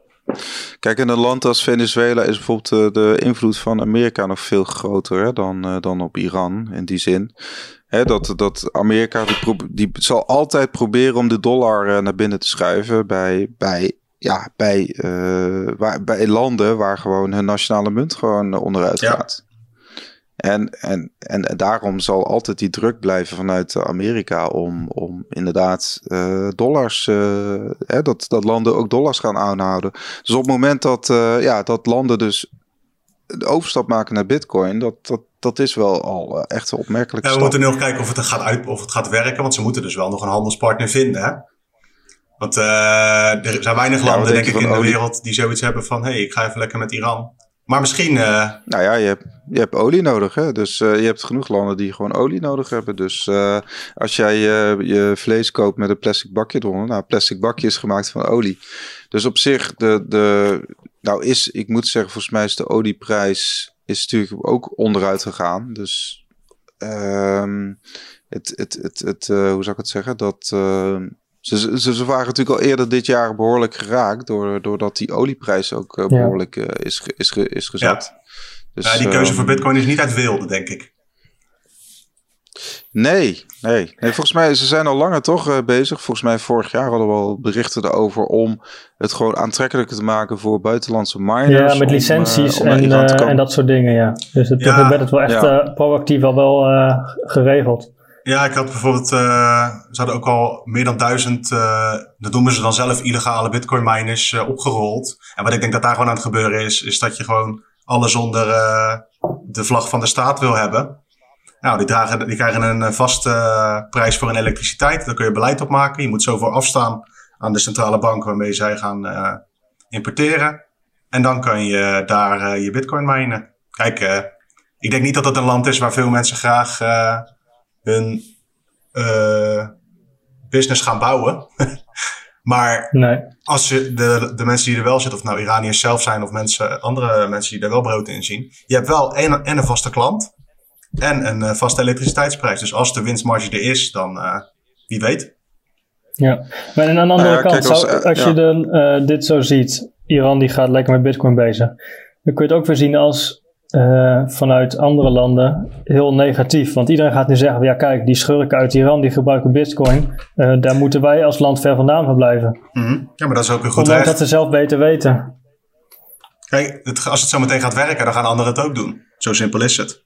Kijk, in een land als Venezuela is bijvoorbeeld uh, de invloed van Amerika nog veel groter hè, dan, uh, dan op Iran in die zin. Hè, dat, dat Amerika die, pro- die zal altijd proberen om de dollar uh, naar binnen te schuiven bij, bij, ja, bij, uh, waar, bij landen waar gewoon hun nationale munt gewoon uh, onderuit ja. gaat. En, en, en, en daarom zal altijd die druk blijven vanuit Amerika om, om inderdaad uh, dollars, uh, hè, dat, dat landen ook dollars gaan aanhouden. Dus op het moment dat, uh, ja, dat landen dus de overstap maken naar Bitcoin, dat, dat, dat is wel al uh, echt een opmerkelijke ja, we stap. moeten nu nog kijken of het, gaat uit, of het gaat werken, want ze moeten dus wel nog een handelspartner vinden. Hè? Want uh, er zijn weinig landen, ja, denk, denk ik, in de olie? wereld die zoiets hebben van, hé, hey, ik ga even lekker met Iran. Maar misschien... Uh... Nou ja, je hebt, je hebt olie nodig. Hè? Dus uh, je hebt genoeg landen die gewoon olie nodig hebben. Dus uh, als jij uh, je vlees koopt met een plastic bakje eronder. Nou, een plastic bakje is gemaakt van olie. Dus op zich, de, de, nou is, ik moet zeggen, volgens mij is de olieprijs is natuurlijk ook onderuit gegaan. Dus um, het, het, het, het, uh, hoe zou ik het zeggen? Dat... Uh, Ze, ze, ze waren natuurlijk al eerder dit jaar behoorlijk geraakt door, doordat die olieprijs ook uh, behoorlijk uh, is, is, is gezet. Ja. Dus, ja, die keuze um, voor Bitcoin is niet uit wilde, denk ik. Nee, nee, nee. Volgens mij, ze zijn al langer toch uh, bezig. Volgens mij vorig jaar hadden we al berichten erover om het gewoon aantrekkelijker te maken voor buitenlandse miners. Ja, met om, licenties uh, en, uh, en dat soort dingen, ja. Dus het ja, werd het wel echt ja. uh, proactief al wel uh, geregeld. Ja, ik had bijvoorbeeld, uh, ze hadden ook al meer dan duizend, uh, dat noemen ze dan zelf illegale bitcoin miners uh, opgerold. En wat ik denk dat daar gewoon aan het gebeuren is, is dat je gewoon alles onder uh, de vlag van de staat wil hebben. Nou, die, dragen, die krijgen een vaste uh, prijs voor hun elektriciteit. Daar kun je beleid op maken. Je moet zoveel afstaan aan de centrale bank waarmee zij gaan uh, importeren. En dan kan je daar uh, je bitcoin minen. Kijk, uh, ik denk niet dat het een land is waar veel mensen graag... Uh, hun uh, business gaan bouwen. maar nee. als je de, de mensen die er wel zitten, of nou Iraniërs zelf zijn of mensen, andere mensen die er wel brood in zien, je hebt wel en, en een vaste klant en een uh, vaste elektriciteitsprijs. Dus als de winstmarge er is, dan uh, wie weet. Ja, maar aan de andere uh, kant, kijk, als, zou, als ja. je dan, uh, dit zo ziet, Iran die gaat lekker met Bitcoin bezig, dan kun je het ook weer zien als Uh, vanuit andere landen heel negatief. Want iedereen gaat nu zeggen, ja kijk, die schurken uit Iran die gebruiken bitcoin. Uh, daar moeten wij als land ver vandaan van blijven. Mm-hmm. Ja, maar dat is ook een goed Omdat recht. dat ze zelf beter weten. Kijk, het, als het zo meteen gaat werken, dan gaan anderen het ook doen. Zo simpel is het.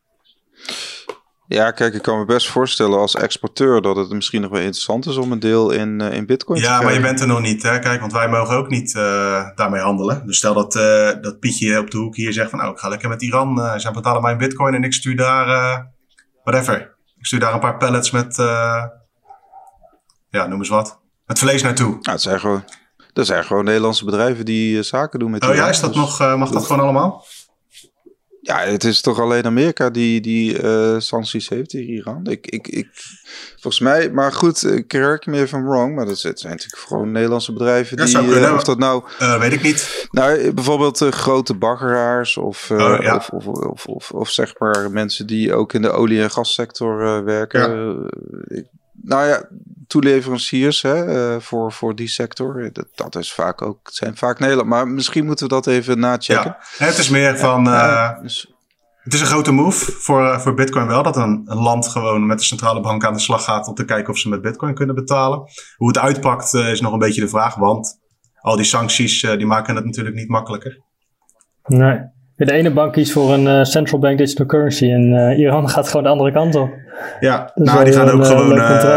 Ja, kijk, ik kan me best voorstellen als exporteur dat het misschien nog wel interessant is om een deel in, uh, in bitcoin ja, te krijgen. Ja, maar je bent er nog niet, hè? Kijk, want wij mogen ook niet uh, daarmee handelen. Dus stel dat, uh, dat Pietje op de hoek hier zegt van, nou, ik ga lekker met Iran. Uh, zij betalen mij in bitcoin en ik stuur daar, uh, whatever. Ik stuur daar een paar pallets met, uh, ja, noem eens wat, met vlees naartoe. Ja, het zijn gewoon, dat zijn gewoon Nederlandse bedrijven die uh, zaken doen met Oh Iran. ja, is dat dus, nog, uh, mag dat gewoon allemaal? Ja, het is toch alleen Amerika die, die uh, sancties heeft tegen Iran. Ik, ik, ik, volgens mij, maar goed, ik correct me if I'm wrong, maar dat zijn natuurlijk gewoon Nederlandse bedrijven die, ja, uh, of dat nou... Uh, weet ik niet. Nou, bijvoorbeeld uh, grote baggeraars of, uh, oh, ja. of, of, of, of, of, of zeg maar mensen die ook in de olie- en gassector uh, werken. Ja. Uh, ik, nou ja, toeleveranciers hè, uh, voor, voor die sector, dat, dat is vaak ook, het zijn vaak Nederland, maar misschien moeten we dat even nachecken. Ja, het is meer van, uh, uh, dus, het is een grote move voor, uh, voor Bitcoin wel, dat een, een land gewoon met de centrale bank aan de slag gaat om te kijken of ze met Bitcoin kunnen betalen. Hoe het uitpakt uh, is nog een beetje de vraag, want al die sancties uh, die maken het natuurlijk niet makkelijker. Nee. De ene bank kiest voor een uh, central bank digital currency en uh, Iran gaat gewoon de andere kant op. Ja, nou die gaan ook uh, gewoon uh,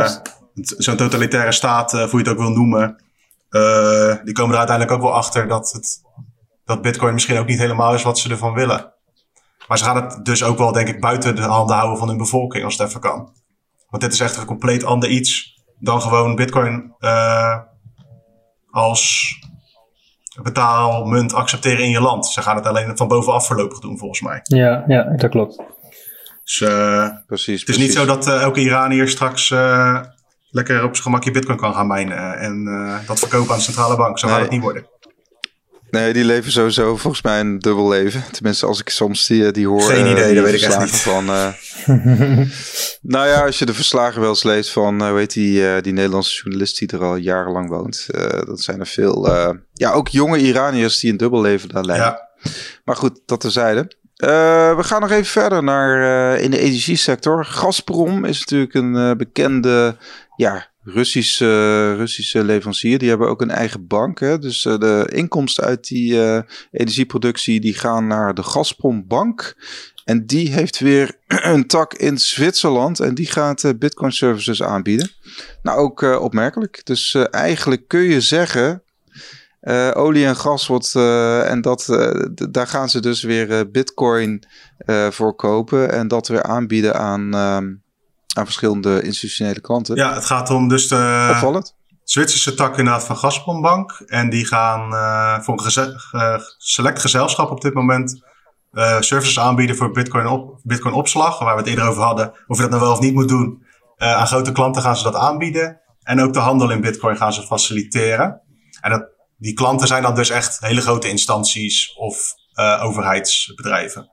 zo'n totalitaire staat, uh, hoe je het ook wil noemen, uh, die komen er uiteindelijk ook wel achter dat, het, dat Bitcoin misschien ook niet helemaal is wat ze ervan willen. Maar ze gaan het dus ook wel, denk ik, buiten de handen houden van hun bevolking, als het even kan. Want dit is echt een compleet ander iets dan gewoon Bitcoin uh, als betaalmunt accepteren in je land. Ze gaan het alleen van bovenaf voorlopig doen, volgens mij. Ja, ja, dat klopt. Dus uh, precies, het is precies. niet zo dat uh, elke Iranier straks uh, lekker op zijn gemakje Bitcoin kan gaan mijnen en uh, dat verkopen aan de centrale bank. Zo nee. gaat het niet worden. Nee, die leven sowieso volgens mij een dubbel leven. Tenminste, als ik soms die, die hoor. Geen idee, uh, dat weet ik echt niet. Van, uh, nou ja, als je de verslagen wel eens leest van, uh, hoe heet die, uh, die Nederlandse journalist die er al jarenlang woont. Uh, dat zijn er veel, uh, ja, ook jonge Iraniërs die een dubbel leven daar leiden. Ja. Maar goed, dat terzijde. Uh, we gaan nog even verder naar uh, in de energiesector. Gazprom is natuurlijk een uh, bekende, ja, Russische, uh, Russische leverancier. Die hebben ook een eigen bank. Hè? Dus uh, de inkomsten uit die uh, energieproductie die gaan naar de Gazprombank. En die heeft weer een tak in Zwitserland. En die gaat uh, Bitcoin services aanbieden. Nou, ook uh, opmerkelijk. Dus uh, eigenlijk kun je zeggen, Uh, olie en gas wordt, uh, en dat, uh, d- daar gaan ze dus weer uh, Bitcoin uh, voor kopen. En dat weer aanbieden aan... Um, aan verschillende institutionele klanten. Ja, het gaat om dus de Opvallend. Zwitserse tak inderdaad van Gazprombank. En die gaan uh, voor een geze- ge- select gezelschap op dit moment uh, services aanbieden voor Bitcoin, op, Bitcoin opslag. Waar we het eerder over hadden. Of je dat nou wel of niet moet doen. Uh, aan grote klanten gaan ze dat aanbieden. En ook de handel in Bitcoin gaan ze faciliteren. En dat, die klanten zijn dan dus echt hele grote instanties of uh, overheidsbedrijven.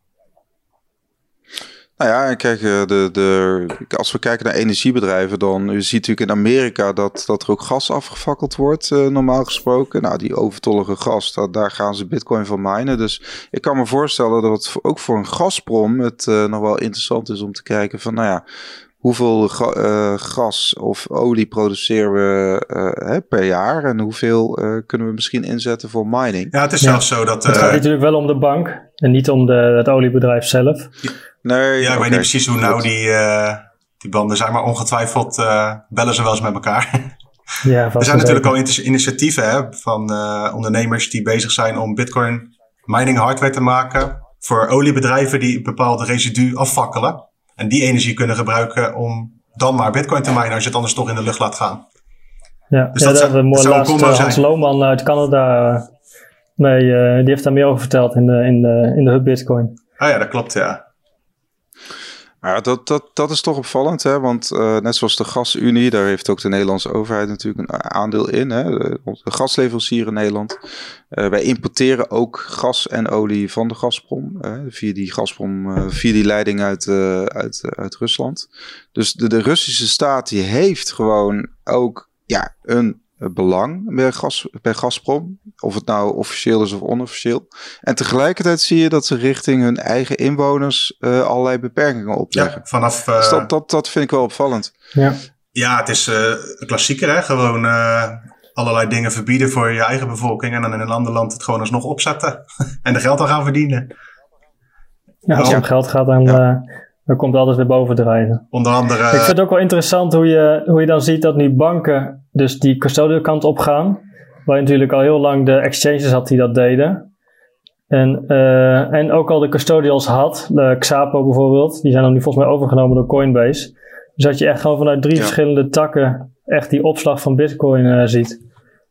Nou ja, kijk, de, de, als we kijken naar energiebedrijven, dan je ziet natuurlijk in Amerika dat, dat er ook gas afgefakkeld wordt, uh, normaal gesproken. Nou, die overtollige gas, dat, daar gaan ze Bitcoin van minen. Dus ik kan me voorstellen dat het ook voor een Gazprom het uh, nog wel interessant is om te kijken van, nou ja, hoeveel ga, uh, gas of olie produceren we uh, hè, per jaar en hoeveel uh, kunnen we misschien inzetten voor mining? Ja, het is ja. zelfs zo dat... Uh, het gaat natuurlijk wel om de bank en niet om de, het oliebedrijf zelf. Nee, ja, ik okay. weet niet precies hoe nou die, uh, die banden zijn, maar ongetwijfeld uh, bellen ze wel eens met elkaar. Ja, er zijn natuurlijk al initiatieven hè, van uh, ondernemers die bezig zijn om Bitcoin mining hardware te maken voor oliebedrijven die bepaalde residu afvakkelen. En die energie kunnen gebruiken om dan maar Bitcoin te minen als je het anders toch in de lucht laat gaan. Ja, dus ja, dat daar hebben we laatst uh, Hans Lohman uit Canada uh, mee, uh, die heeft daar meer over verteld in de, in de, in de Hub Bitcoin. Ah ja, dat klopt, ja. Ja, dat, dat, dat is toch opvallend, hè? Want uh, net zoals de Gasunie, daar heeft ook de Nederlandse overheid natuurlijk een aandeel in. Hè? De, de gasleverancier in Nederland. Uh, wij importeren ook gas en olie van de Gazprom. Uh, via die Gazprom, uh, via die leiding uit, uh, uit, uh, uit Rusland. Dus de, de Russische staat die heeft gewoon ook ja, een belang bij, gas, bij Gazprom. Of het nou officieel is of onofficieel. En tegelijkertijd zie je dat ze richting hun eigen inwoners uh, allerlei beperkingen opleggen. Ja, vanaf... Uh, dus dat, dat, dat vind ik wel opvallend. Ja, ja het is uh, een klassieker, hè. Gewoon uh, allerlei dingen verbieden voor je eigen bevolking. En dan in een ander land het gewoon alsnog opzetten. En er geld aan gaan verdienen. Ja, als het om geld gaat, dan... Ja. Uh, Dan komt het altijd weer bovendrijven. Onder andere... Ik vind het ook wel interessant hoe je, hoe je dan ziet dat nu banken dus die custodial kant op gaan. Waar je natuurlijk al heel lang de exchanges had die dat deden. En, uh, en ook al de custodials had, de Xapo bijvoorbeeld. Die zijn dan nu volgens mij overgenomen door Coinbase. Dus dat je echt gewoon vanuit drie ja. verschillende takken echt die opslag van Bitcoin uh, ziet.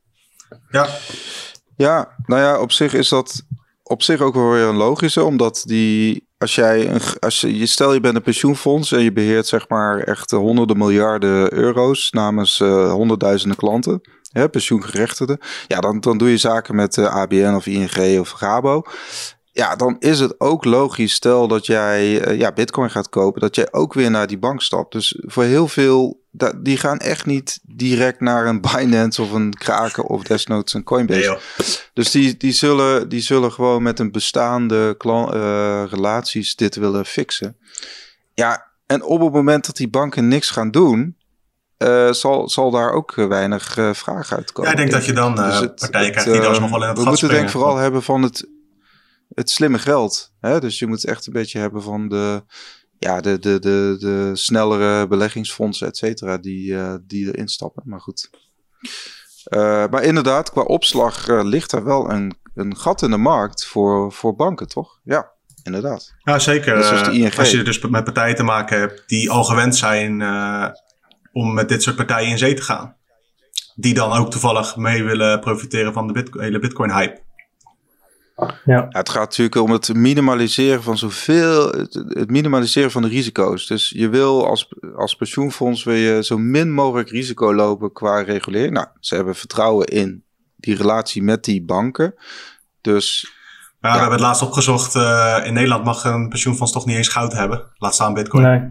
Ja. Ja, nou ja, op zich is dat op zich ook wel weer een logische. Omdat die... Als jij, een, als je, stel je bent een pensioenfonds en je beheert zeg maar echt honderden miljarden euro's namens uh, honderdduizenden klanten, hè, pensioengerechtigden, ja, dan, dan doe je zaken met uh, A B N of I N G of Rabo. Ja, dan is het ook logisch, stel dat jij uh, ja, Bitcoin gaat kopen, dat jij ook weer naar die bank stapt. Dus voor heel veel, da, die gaan echt niet direct naar een Binance of een Kraken of desnoods een Coinbase. Nee, dus die, die, zullen, die zullen gewoon met een bestaande klant, uh, relaties dit willen fixen. Ja, en op het moment dat die banken niks gaan doen, Uh, zal, zal daar ook weinig uh, vraag uitkomen. Ja, ik denk dat je dan uh, dus het, partijen krijgt die dan nog wel in het we gat moeten springen. denk ik vooral hebben van het, het slimme geld. Hè? Dus je moet echt een beetje hebben van de, ja, de, de, de, de snellere beleggingsfondsen, et cetera, die, uh, die erin stappen. Maar goed. Uh, maar inderdaad, qua opslag uh, ligt er wel een, een gat in de markt voor, voor banken, toch? Ja, inderdaad. Ja, zeker. Net zoals de I N G. Als je dus met partijen te maken hebt die al gewend zijn uh, om met dit soort partijen in zee te gaan. Die dan ook toevallig mee willen profiteren van de Bitcoin, hele Bitcoin-hype. Ja. Ja, het gaat natuurlijk om het minimaliseren van zoveel, het, het minimaliseren van de risico's. Dus je wil als, als pensioenfonds wil je zo min mogelijk risico lopen qua regulering. Nou, ze hebben vertrouwen in die relatie met die banken. Dus ja, ja. We hebben het laatst opgezocht. Uh, in Nederland mag een pensioenfonds toch niet eens goud hebben. Laat staan Bitcoin. Nee.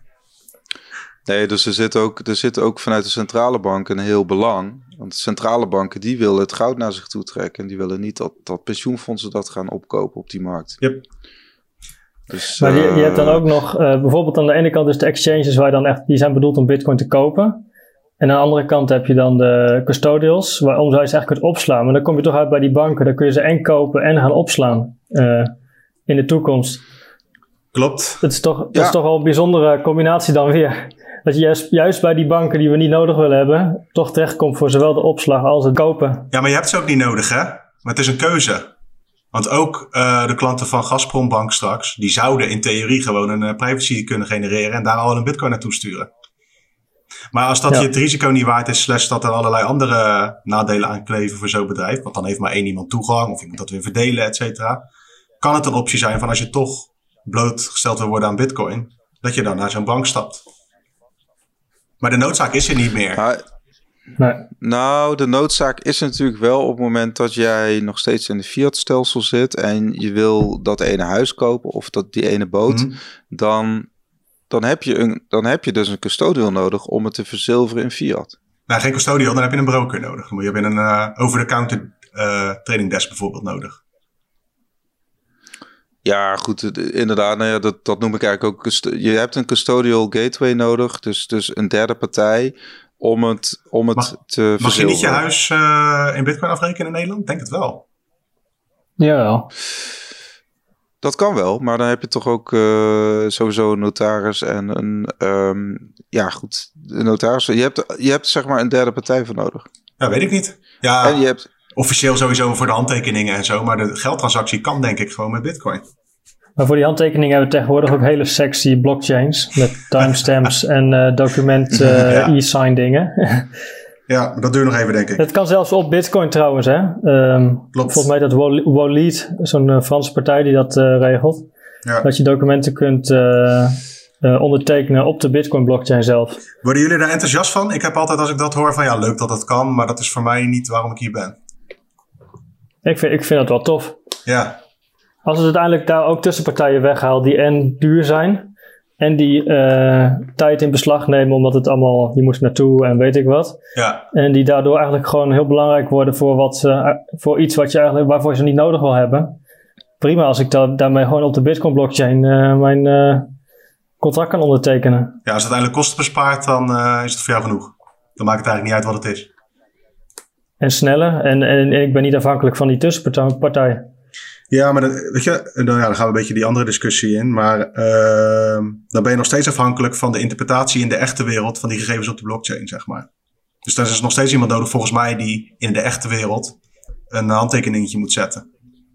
Nee, dus er zit, ook, er zit ook vanuit de centrale bank een heel belang. Want de centrale banken die willen het goud naar zich toe trekken. En die willen niet dat, dat pensioenfondsen dat gaan opkopen op die markt. Yep. Dus, maar je, uh, je hebt dan ook nog, uh, bijvoorbeeld aan de ene kant dus de exchanges waar je dan echt, die zijn bedoeld om Bitcoin te kopen. En aan de andere kant heb je dan de custodials, waarom zou je ze eigenlijk kunt opslaan. Maar dan kom je toch uit bij die banken, dan kun je ze en kopen en gaan opslaan uh, in de toekomst. Klopt. Dat is toch, dat ja. is toch wel een bijzondere combinatie dan weer. Dat je juist, juist bij die banken die we niet nodig willen hebben, toch terechtkomt voor zowel de opslag als het kopen. Ja, maar je hebt ze ook niet nodig, hè? Maar het is een keuze. Want ook uh, de klanten van Gazprombank straks, die zouden in theorie gewoon een uh, privacy kunnen genereren en daar al een bitcoin naartoe sturen. Maar als dat ja. je het risico niet waard is, slash dat er allerlei andere nadelen aan kleven voor zo'n bedrijf, want dan heeft maar één iemand toegang of je moet dat weer verdelen, et cetera, kan het een optie zijn van als je toch blootgesteld wil worden aan bitcoin, dat je dan naar zo'n bank stapt. Maar de noodzaak is er niet meer. Maar, nee. Nou, de noodzaak is er natuurlijk wel op het moment dat jij nog steeds in de fiat-stelsel zit en je wil dat ene huis kopen of dat die ene boot, mm-hmm. dan, dan, heb je een, dan heb je dus een custodial nodig om het te verzilveren in fiat. Nou, geen custodial, dan heb je een broker nodig. Dan heb je een uh, over-the-counter uh, trading desk bijvoorbeeld nodig. Ja, goed, inderdaad. Nou ja, dat, dat noem ik eigenlijk ook. Je hebt een custodial gateway nodig, dus, dus een derde partij om het, om het mag, te verzilveren. Mag je niet je huis uh, in bitcoin afrekenen in Nederland? Denk het wel. Ja. Dat kan wel, maar dan heb je toch ook uh, sowieso een notaris en een, um, ja goed, een notaris. Je hebt, je hebt zeg maar een derde partij voor nodig. Ja, weet ik niet. Ja. En je hebt officieel sowieso voor de handtekeningen en zo. Maar de geldtransactie kan denk ik gewoon met bitcoin. Maar voor die handtekeningen hebben we tegenwoordig ook hele sexy blockchains. Met timestamps en uh, document uh, ja. e-sign dingen. Ja, maar dat duurt nog even denk ik. Het kan zelfs op bitcoin trouwens. Hè? Um, Klopt. Volgens mij dat Wallet, zo'n uh, Franse partij die dat uh, regelt. Ja. Dat je documenten kunt uh, uh, ondertekenen op de bitcoin blockchain zelf. Worden jullie daar enthousiast van? Ik heb altijd als ik dat hoor van ja, leuk dat dat kan. Maar dat is voor mij niet waarom ik hier ben. Ik vind, ik vind dat wel tof. Ja. Als het uiteindelijk daar ook tussenpartijen weghaalt die en duur zijn en die uh, tijd in beslag nemen omdat het allemaal, je moet naartoe en weet ik wat. Ja. En die daardoor eigenlijk gewoon heel belangrijk worden voor, wat, uh, voor iets wat je eigenlijk, waarvoor je ze niet nodig wil hebben. Prima als ik da- daarmee gewoon op de Bitcoin blockchain uh, mijn uh, contract kan ondertekenen. Ja, als het uiteindelijk kosten bespaart, dan uh, is het voor jou genoeg. Dan maakt het eigenlijk niet uit wat het is. En sneller. En, en, en ik ben niet afhankelijk van die tussenpartij. Ja, maar dat, weet je, dan, ja, dan gaan we een beetje die andere discussie in. Maar uh, dan ben je nog steeds afhankelijk van de interpretatie in de echte wereld van die gegevens op de blockchain, zeg maar. Dus dan is er nog steeds iemand nodig, volgens mij, die in de echte wereld een handtekeningetje moet zetten.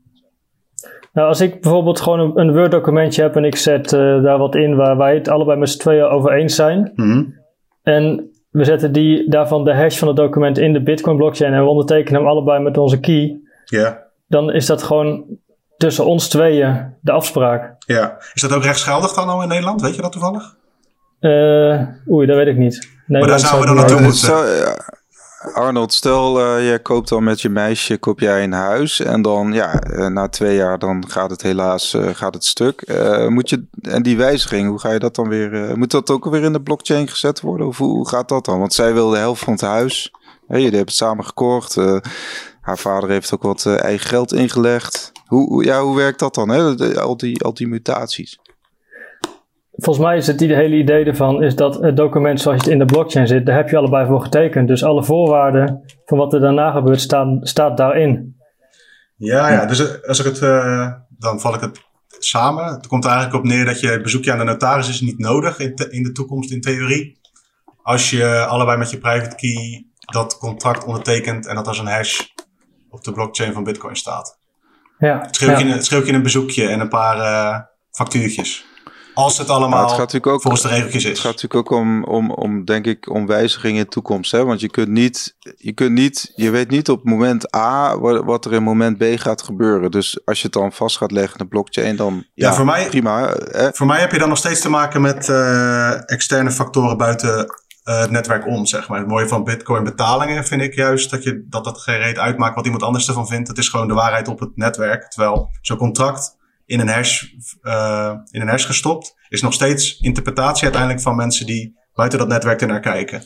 Nou, als ik bijvoorbeeld gewoon een, een Word documentje heb en ik zet uh, daar wat in waar wij het allebei met z'n tweeën over eens zijn. Mm-hmm. En we zetten die, daarvan de hash van het document in de Bitcoin blockchain en we ondertekenen hem allebei met onze key. Ja. Yeah. Dan is dat gewoon tussen ons tweeën de afspraak. Ja. Is dat ook rechtsgeldig dan al in Nederland? Weet je dat toevallig? Uh, oei, dat weet ik niet. Maar daar zouden we dan naartoe moeten. Stel, ja, Arnold, stel uh, jij koopt dan met je meisje koop jij een huis en dan ja, uh, na twee jaar dan gaat het helaas uh, gaat het stuk. Uh, moet je, en die wijziging, hoe ga je dat dan weer, uh, moet dat ook weer in de blockchain gezet worden? Of hoe, hoe gaat dat dan? Want zij wil de helft van het huis. Hey, jullie hebben het samen gekocht. Uh, haar vader heeft ook wat uh, eigen geld ingelegd. Hoe, hoe, ja, hoe werkt dat dan? Hè? De, al, die, al die mutaties. Volgens mij is het hele idee ervan is dat het document zoals het in de blockchain zit, daar heb je allebei voor getekend. Dus alle voorwaarden van wat er daarna gebeurt staan, staat daarin. Ja, ja. Dus als ik het, uh, dan val ik het samen. Het komt er eigenlijk op neer dat je het bezoekje aan de notaris is niet nodig in, te, in de toekomst in theorie. Als je allebei met je private key dat contract ondertekent en dat als een hash op de blockchain van Bitcoin staat. Ja, het, scheelt ja. je, het scheelt je een bezoekje en een paar uh, factuurtjes. Als het allemaal het gaat ook, volgens de regeltjes is. Het gaat natuurlijk ook om, om, om denk ik, om wijzigingen in de toekomst. Hè? Want je kunt niet, je kunt niet, je weet niet op moment A wat, wat er in moment B gaat gebeuren. Dus als je het dan vast gaat leggen in de blockchain, dan ja, ja voor mij, prima. Hè? Voor mij heb je dan nog steeds te maken met uh, externe factoren buiten uh, het netwerk om, zeg maar. Het mooie van Bitcoin betalingen vind ik juist dat je, dat, dat geen reet uitmaakt wat iemand anders ervan vindt. Het is gewoon de waarheid op het netwerk. Terwijl zo'n contract in een hash, uh, in een hash gestopt, is nog steeds interpretatie uiteindelijk van mensen die buiten dat netwerk ernaar kijken.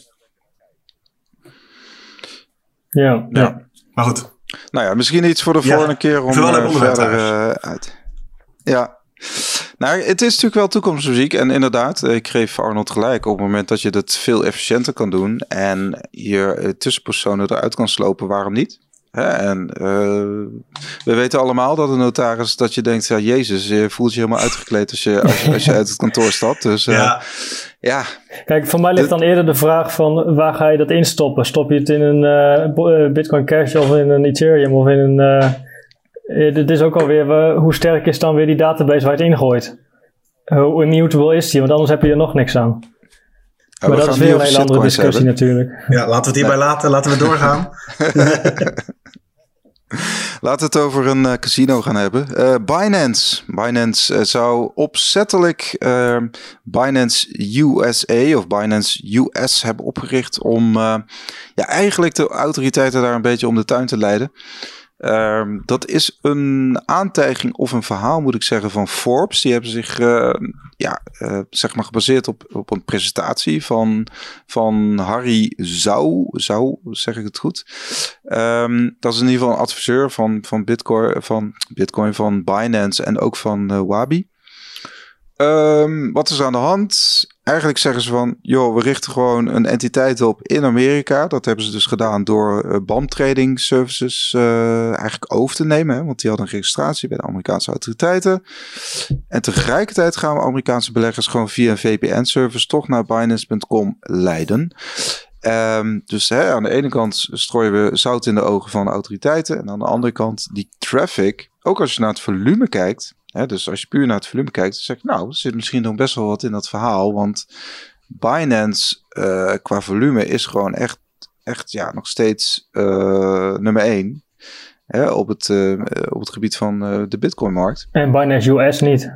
Ja, ja. ja. Maar goed. Nou ja, misschien iets voor de ja, volgende keer om uh, verder uh, uit. Ja. Nou, het is natuurlijk wel toekomstmuziek. En inderdaad, ik geef Arnold gelijk. Op het moment dat je dat veel efficiënter kan doen en je tussenpersonen eruit kan slopen, waarom niet? Hè? En uh, we weten allemaal dat een notaris, dat je denkt, ja, Jezus, je voelt je helemaal uitgekleed als je, als je, als je uit het kantoor stapt. Dus uh, ja. ja. Kijk, voor mij ligt dan eerder de vraag van, waar ga je dat instoppen? Stop je het in een uh, Bitcoin Cash of in een Ethereum of in een... Uh, dit is ook alweer, uh, hoe sterk is dan weer die database waar je het ingooit? Hoe immutable is die? Want anders heb je er nog niks aan. Ja, maar dat is weer een hele andere discussie hebben. Natuurlijk. Ja, laten we het hierbij nee. laten. Laten we doorgaan. Laten we het over een uh, casino gaan hebben. Uh, Binance. Binance uh, zou opzettelijk uh, Binance U S A of Binance U S hebben opgericht om uh, ja, eigenlijk de autoriteiten daar een beetje om de tuin te leiden. Uh, dat is een aantijging of een verhaal, moet ik zeggen, van Forbes. Die hebben zich uh, ja, uh, zeg maar gebaseerd op, op een presentatie van, van Harry Zhou. Zhou, zeg ik het goed. Um, dat is in ieder geval een adviseur van, van, Bitcoin, van Bitcoin, van Binance en ook van uh, Wabi. Um, wat is aan de hand? Eigenlijk zeggen ze van, joh, we richten gewoon een entiteit op in Amerika. Dat hebben ze dus gedaan door uh, B A M Trading Services uh, eigenlijk over te nemen. Hè, want die hadden een registratie bij de Amerikaanse autoriteiten. En tegelijkertijd gaan we Amerikaanse beleggers gewoon via een V P N-service toch naar Binance punt com leiden. Um, dus hè, aan de ene kant strooien we zout in de ogen van de autoriteiten. En aan de andere kant die traffic, ook als je naar het volume kijkt. Hè, dus als je puur naar het volume kijkt, dan zeg ik, nou, er zit misschien nog best wel wat in dat verhaal. Want Binance uh, qua volume is gewoon echt, echt ja, nog steeds uh, nummer één. Hè, op, het, uh, op het gebied van uh, de Bitcoin-markt. En Binance U S niet.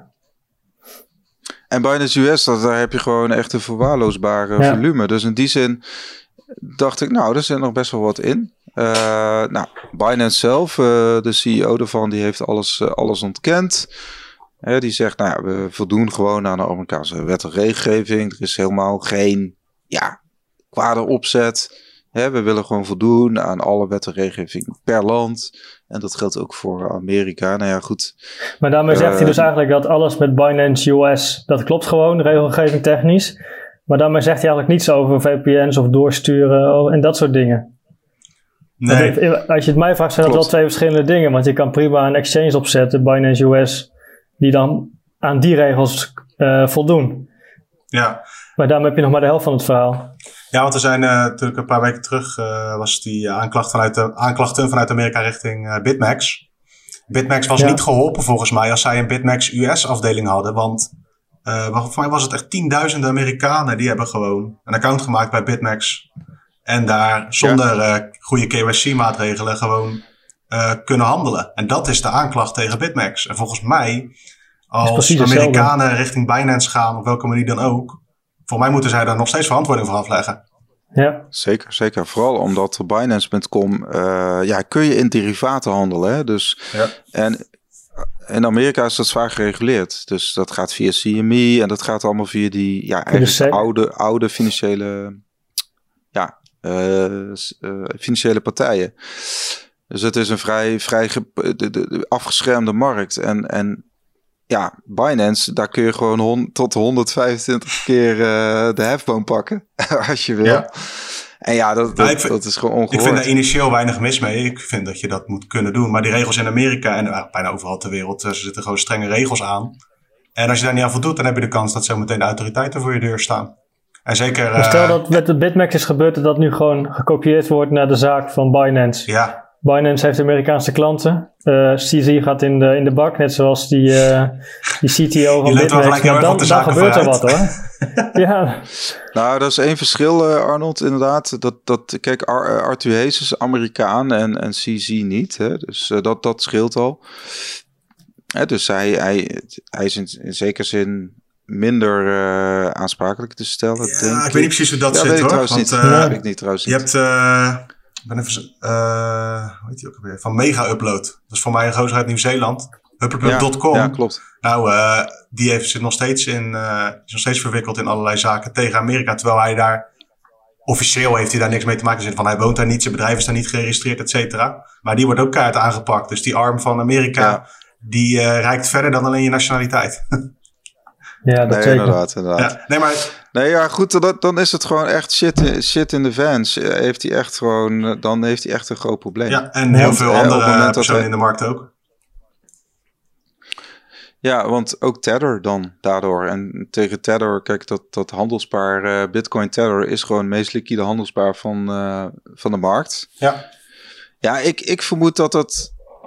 En Binance U S, dat, daar heb je gewoon echt een verwaarloosbare ja. volume. Dus in die zin dacht ik, nou, er zit nog best wel wat in. Uh, nou, Binance zelf, uh, de C E O daarvan, die heeft alles, uh, alles ontkend. Uh, die zegt, nou ja, we voldoen gewoon aan de Amerikaanse wet en regelgeving. Er is helemaal geen, ja, kwade opzet. Uh, we willen gewoon voldoen aan alle wet en regelgeving per land. En dat geldt ook voor Amerika. Nou ja, goed. Maar daarmee zegt uh, hij dus eigenlijk dat alles met Binance U S, dat klopt gewoon, regelgeving technisch. Maar daarmee zegt hij eigenlijk niets over V P N's of doorsturen en dat soort dingen. Nee. Als je het mij vraagt, zijn dat wel twee verschillende dingen. Want je kan prima een exchange opzetten, Binance U S, die dan aan die regels uh, voldoen. Ja. Maar daarmee heb je nog maar de helft van het verhaal. Ja, want er zijn uh, natuurlijk een paar weken terug uh, was die aanklacht vanuit de, aanklachten vanuit Amerika richting uh, BitMEX. BitMEX was ja. niet geholpen volgens mij als zij een BitMEX U S afdeling hadden. Want uh, volgens mij was het echt tienduizenden Amerikanen die hebben gewoon een account gemaakt bij BitMEX. En daar zonder ja. uh, goede K Y C maatregelen gewoon uh, kunnen handelen. En dat is de aanklacht tegen BitMEX. En volgens mij, als Amerikanen hetzelfde. richting Binance gaan, op welke manier dan ook, voor mij moeten zij daar nog steeds verantwoording voor afleggen. Ja. Zeker, zeker. Vooral omdat Binance punt com, uh, ja, kun je in derivaten handelen. Hè? Dus, ja. En in Amerika is dat zwaar gereguleerd. Dus dat gaat via C M E en dat gaat allemaal via die ja, eigenlijk oude, oude financiële... Ja, Uh, uh, financiële partijen. Dus het is een vrij, vrij ge, de, de, de afgeschermde markt. En, en ja, Binance, daar kun je gewoon hon, tot honderdvijfentwintig keer uh, de hefboom pakken. Als je wil. Ja. En ja, dat, dat, nou, vind, dat is gewoon ongehoord. Ik vind daar initieel weinig mis mee. Ik vind dat je dat moet kunnen doen. Maar die regels in Amerika en uh, bijna overal ter wereld, uh, er zitten gewoon strenge regels aan. En als je daar niet aan voldoet, dan heb je de kans dat zometeen de autoriteiten voor je deur staan. En zeker... Uh, Stel dat met de BitMEX is gebeurd dat dat nu gewoon gekopieerd wordt naar de zaak van Binance. Ja. Binance heeft Amerikaanse klanten. Uh, C Z gaat in de, in de bak, net zoals die, uh, die C T O van BitMEX. Maar dan, dan gebeurt er wat hoor. Ja. Nou, dat is één verschil, uh, Arnold, inderdaad. Dat, dat, kijk, Ar- Arthur Hayes is Amerikaan en, en C Z niet. Hè? Dus uh, dat, dat scheelt al. Hè, dus hij, hij, hij is in, in zekere zin minder uh, aansprakelijk te stellen. Ja, denk ik ik weet niet precies hoe dat ja, zit weet hoor. Ik trouwens Want, niet. Uh, ja, weet ik niet trouwens je niet. hebt... Uh, Ik ben even, uh, hoe heet die ook alweer? Van Mega Upload. Dat is voor mij een gozer uit Nieuw-Zeeland. Upload punt com. Ja, ja, klopt. Nou, uh, die heeft, zit nog steeds in, uh, is nog steeds verwikkeld in allerlei zaken tegen Amerika. Terwijl hij daar, officieel heeft hij daar niks mee te maken. Dus van hij woont daar niet, zijn bedrijf is daar niet geregistreerd, et cetera. Maar die wordt ook kaart aangepakt. Dus die arm van Amerika, ja. die uh, reikt verder dan alleen je nationaliteit. Ja, dat nee, zeker. inderdaad, inderdaad. Ja, nee, maar... Nee, ja, goed, dat, dan is het gewoon echt shit in, shit in de vans. Heeft hij echt gewoon, dan heeft hij echt een groot probleem. Ja, en heel want, veel eh, andere personen hij, in de markt ook. Ja, want ook Tether dan daardoor. En tegen Tether, kijk, dat, dat handelspaar uh, Bitcoin Tether is gewoon het meest liquide handelspaar van, uh, van de markt. Ja. Ja, ik, ik vermoed dat dat...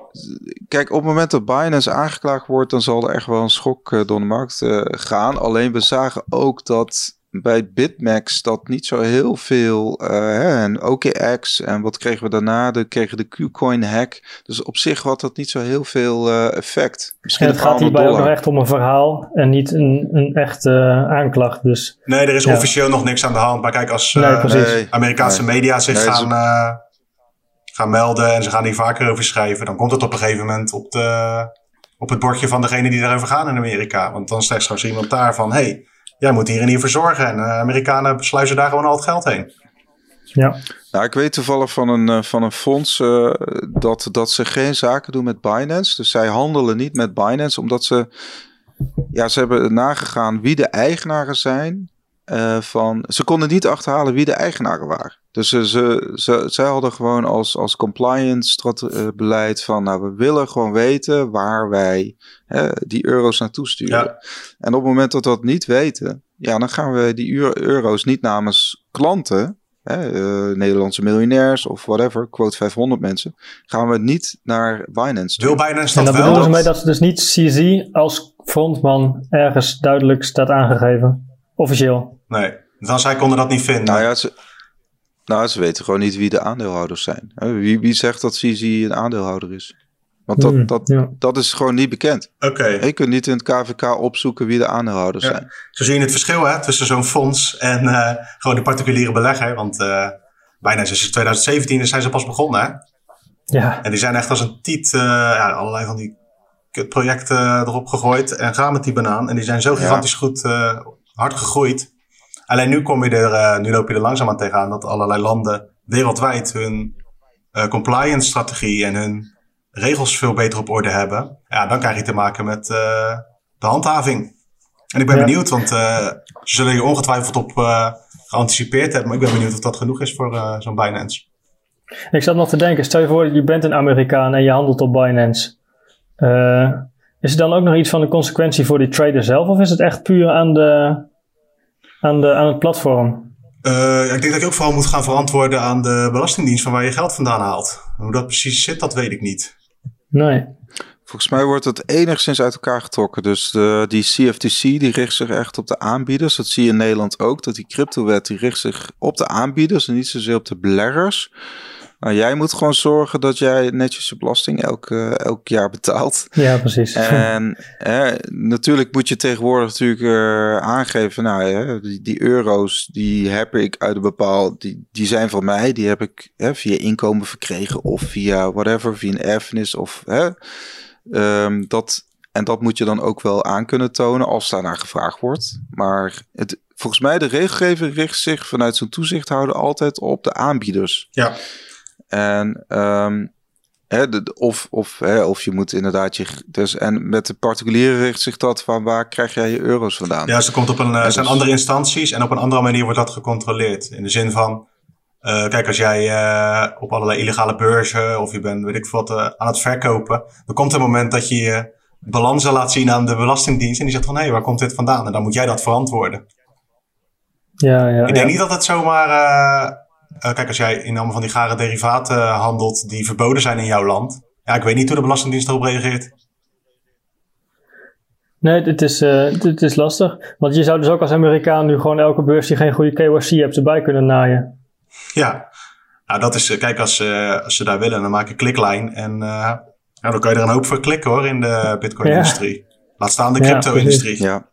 Kijk, op het moment dat Binance aangeklaagd wordt, dan zal er echt wel een schok uh, door de markt uh, gaan. Alleen we zagen ook dat bij BitMEX dat niet zo heel veel, uh, hè, en O K X en wat kregen we daarna? We kregen de Qcoin hack. Dus op zich had dat niet zo heel veel uh, effect. Misschien en het gaat hierbij ook nog echt om een verhaal en niet een, een echte uh, aanklacht. Dus, nee, er is ja. officieel nog niks aan de hand. Maar kijk, als uh, nee, nee, Amerikaanse nee. media zich nee, gaan... Uh, gaan melden en ze gaan hier vaker over schrijven, dan komt het op een gegeven moment op, de, op het bordje van degene die daarover gaan in Amerika. Want dan zegt straks iemand daar van, hé, hey, jij moet hier en hier voor zorgen. En uh, Amerikanen sluizen daar gewoon al het geld heen. Ja. Nou, ik weet toevallig van een, van een fonds uh, dat, dat ze geen zaken doen met Binance. Dus zij handelen niet met Binance, omdat ze, ja, ze hebben nagegaan wie de eigenaren zijn. Uh, van, ze konden niet achterhalen wie de eigenaren waren. Dus ze, ze, ze, zij hadden gewoon als, als compliance strate- uh, beleid van, nou, we willen gewoon weten waar wij hè, die euro's naartoe sturen. Ja. En op het moment dat we dat niet weten, ja, dan gaan we die euro's niet namens klanten, hè, uh, Nederlandse miljonairs of whatever, quote vijfhonderd mensen, gaan we niet naar Binance sturen. Wil Binance dat en dan wel? bedoelen ze mee dat ze dus niet C Z als frontman ergens duidelijk staat aangegeven. Officieel. Nee, dan zij konden dat niet vinden. Nou ja, ze, nou, ze weten gewoon niet wie de aandeelhouders zijn. Wie, wie zegt dat C Z een aandeelhouder is? Want dat, mm, dat, ja. dat is gewoon niet bekend. Oké. Okay. Je kunt niet in het K V K opzoeken wie de aandeelhouders ja. zijn. Zo zie je het verschil hè, tussen zo'n fonds en uh, gewoon de particuliere belegger. Want uh, bijna sinds twintig zeventien zijn ze pas begonnen. Hè? Ja. En die zijn echt als een tiet uh, ja, allerlei van die projecten erop gegooid. En gaan met die banaan. En die zijn zo gigantisch ja. goed uh, hard gegroeid. Alleen nu kom je er, uh, nu loop je er langzaam aan tegenaan dat allerlei landen wereldwijd hun uh, compliance strategie en hun regels veel beter op orde hebben. Ja, dan krijg je te maken met uh, de handhaving. En ik ben ja. benieuwd, want uh, ze zullen hier ongetwijfeld op uh, geanticipeerd hebben, maar ik ben benieuwd of dat genoeg is voor uh, zo'n Binance. Ik zat nog te denken, stel je voor, je bent een Amerikaan en je handelt op Binance. Uh, is er dan ook nog iets van de consequentie voor die trader zelf, of is het echt puur aan de... Aan, de, aan het platform? Uh, ik denk dat je ook vooral moet gaan verantwoorden aan de Belastingdienst van waar je geld vandaan haalt. Hoe dat precies zit, dat weet ik niet. Nee. Volgens mij wordt het enigszins uit elkaar getrokken. Dus de, die C F T C die richt zich echt op de aanbieders. Dat zie je in Nederland ook. Dat die cryptowet die richt zich op de aanbieders en niet zozeer op de beleggers. Nou, jij moet gewoon zorgen dat jij netjes je belasting elk, uh, elk jaar betaalt. Ja, precies. En eh, natuurlijk moet je tegenwoordig natuurlijk uh, aangeven, nou ja, die, die euro's die heb ik uit een bepaald, die, die zijn van mij, die heb ik hè, via inkomen verkregen of via whatever, via een erfenis of hè, um, dat. En dat moet je dan ook wel aan kunnen tonen als daarnaar gevraagd wordt. Maar het, volgens mij de regelgeving richt zich vanuit zo'n toezichthouder altijd op de aanbieders. Ja. En um, hè, de, of, of, hè, of je moet inderdaad je... Dus, en met de particulieren richt zich dat van waar krijg jij je euro's vandaan? Ja, ze komt op een, uh, zijn dus, andere instanties en op een andere manier wordt dat gecontroleerd. In de zin van, Uh, kijk, als jij uh, op allerlei illegale beurzen of je bent, weet ik wat, uh, aan het verkopen, dan komt er een moment dat je je balansen laat zien aan de Belastingdienst en die zegt van, hé, hey, waar komt dit vandaan? En dan moet jij dat verantwoorden. Ja, ja, ik denk ja. niet dat het zomaar... Uh, uh, kijk, als jij in allemaal van die gare derivaten uh, handelt die verboden zijn in jouw land. Ja, ik weet niet hoe de Belastingdienst erop reageert. Nee, dit is, uh, dit is lastig. Want je zou dus ook als Amerikaan nu gewoon elke beurs die geen goede K Y C hebt erbij kunnen naaien. Ja, nou dat is... Kijk, als, uh, als ze daar willen, dan maak je klikline. En uh, nou, dan kan je er een hoop voor klikken hoor in de Bitcoin-industrie. Ja. Laat staan de crypto-industrie. Ja.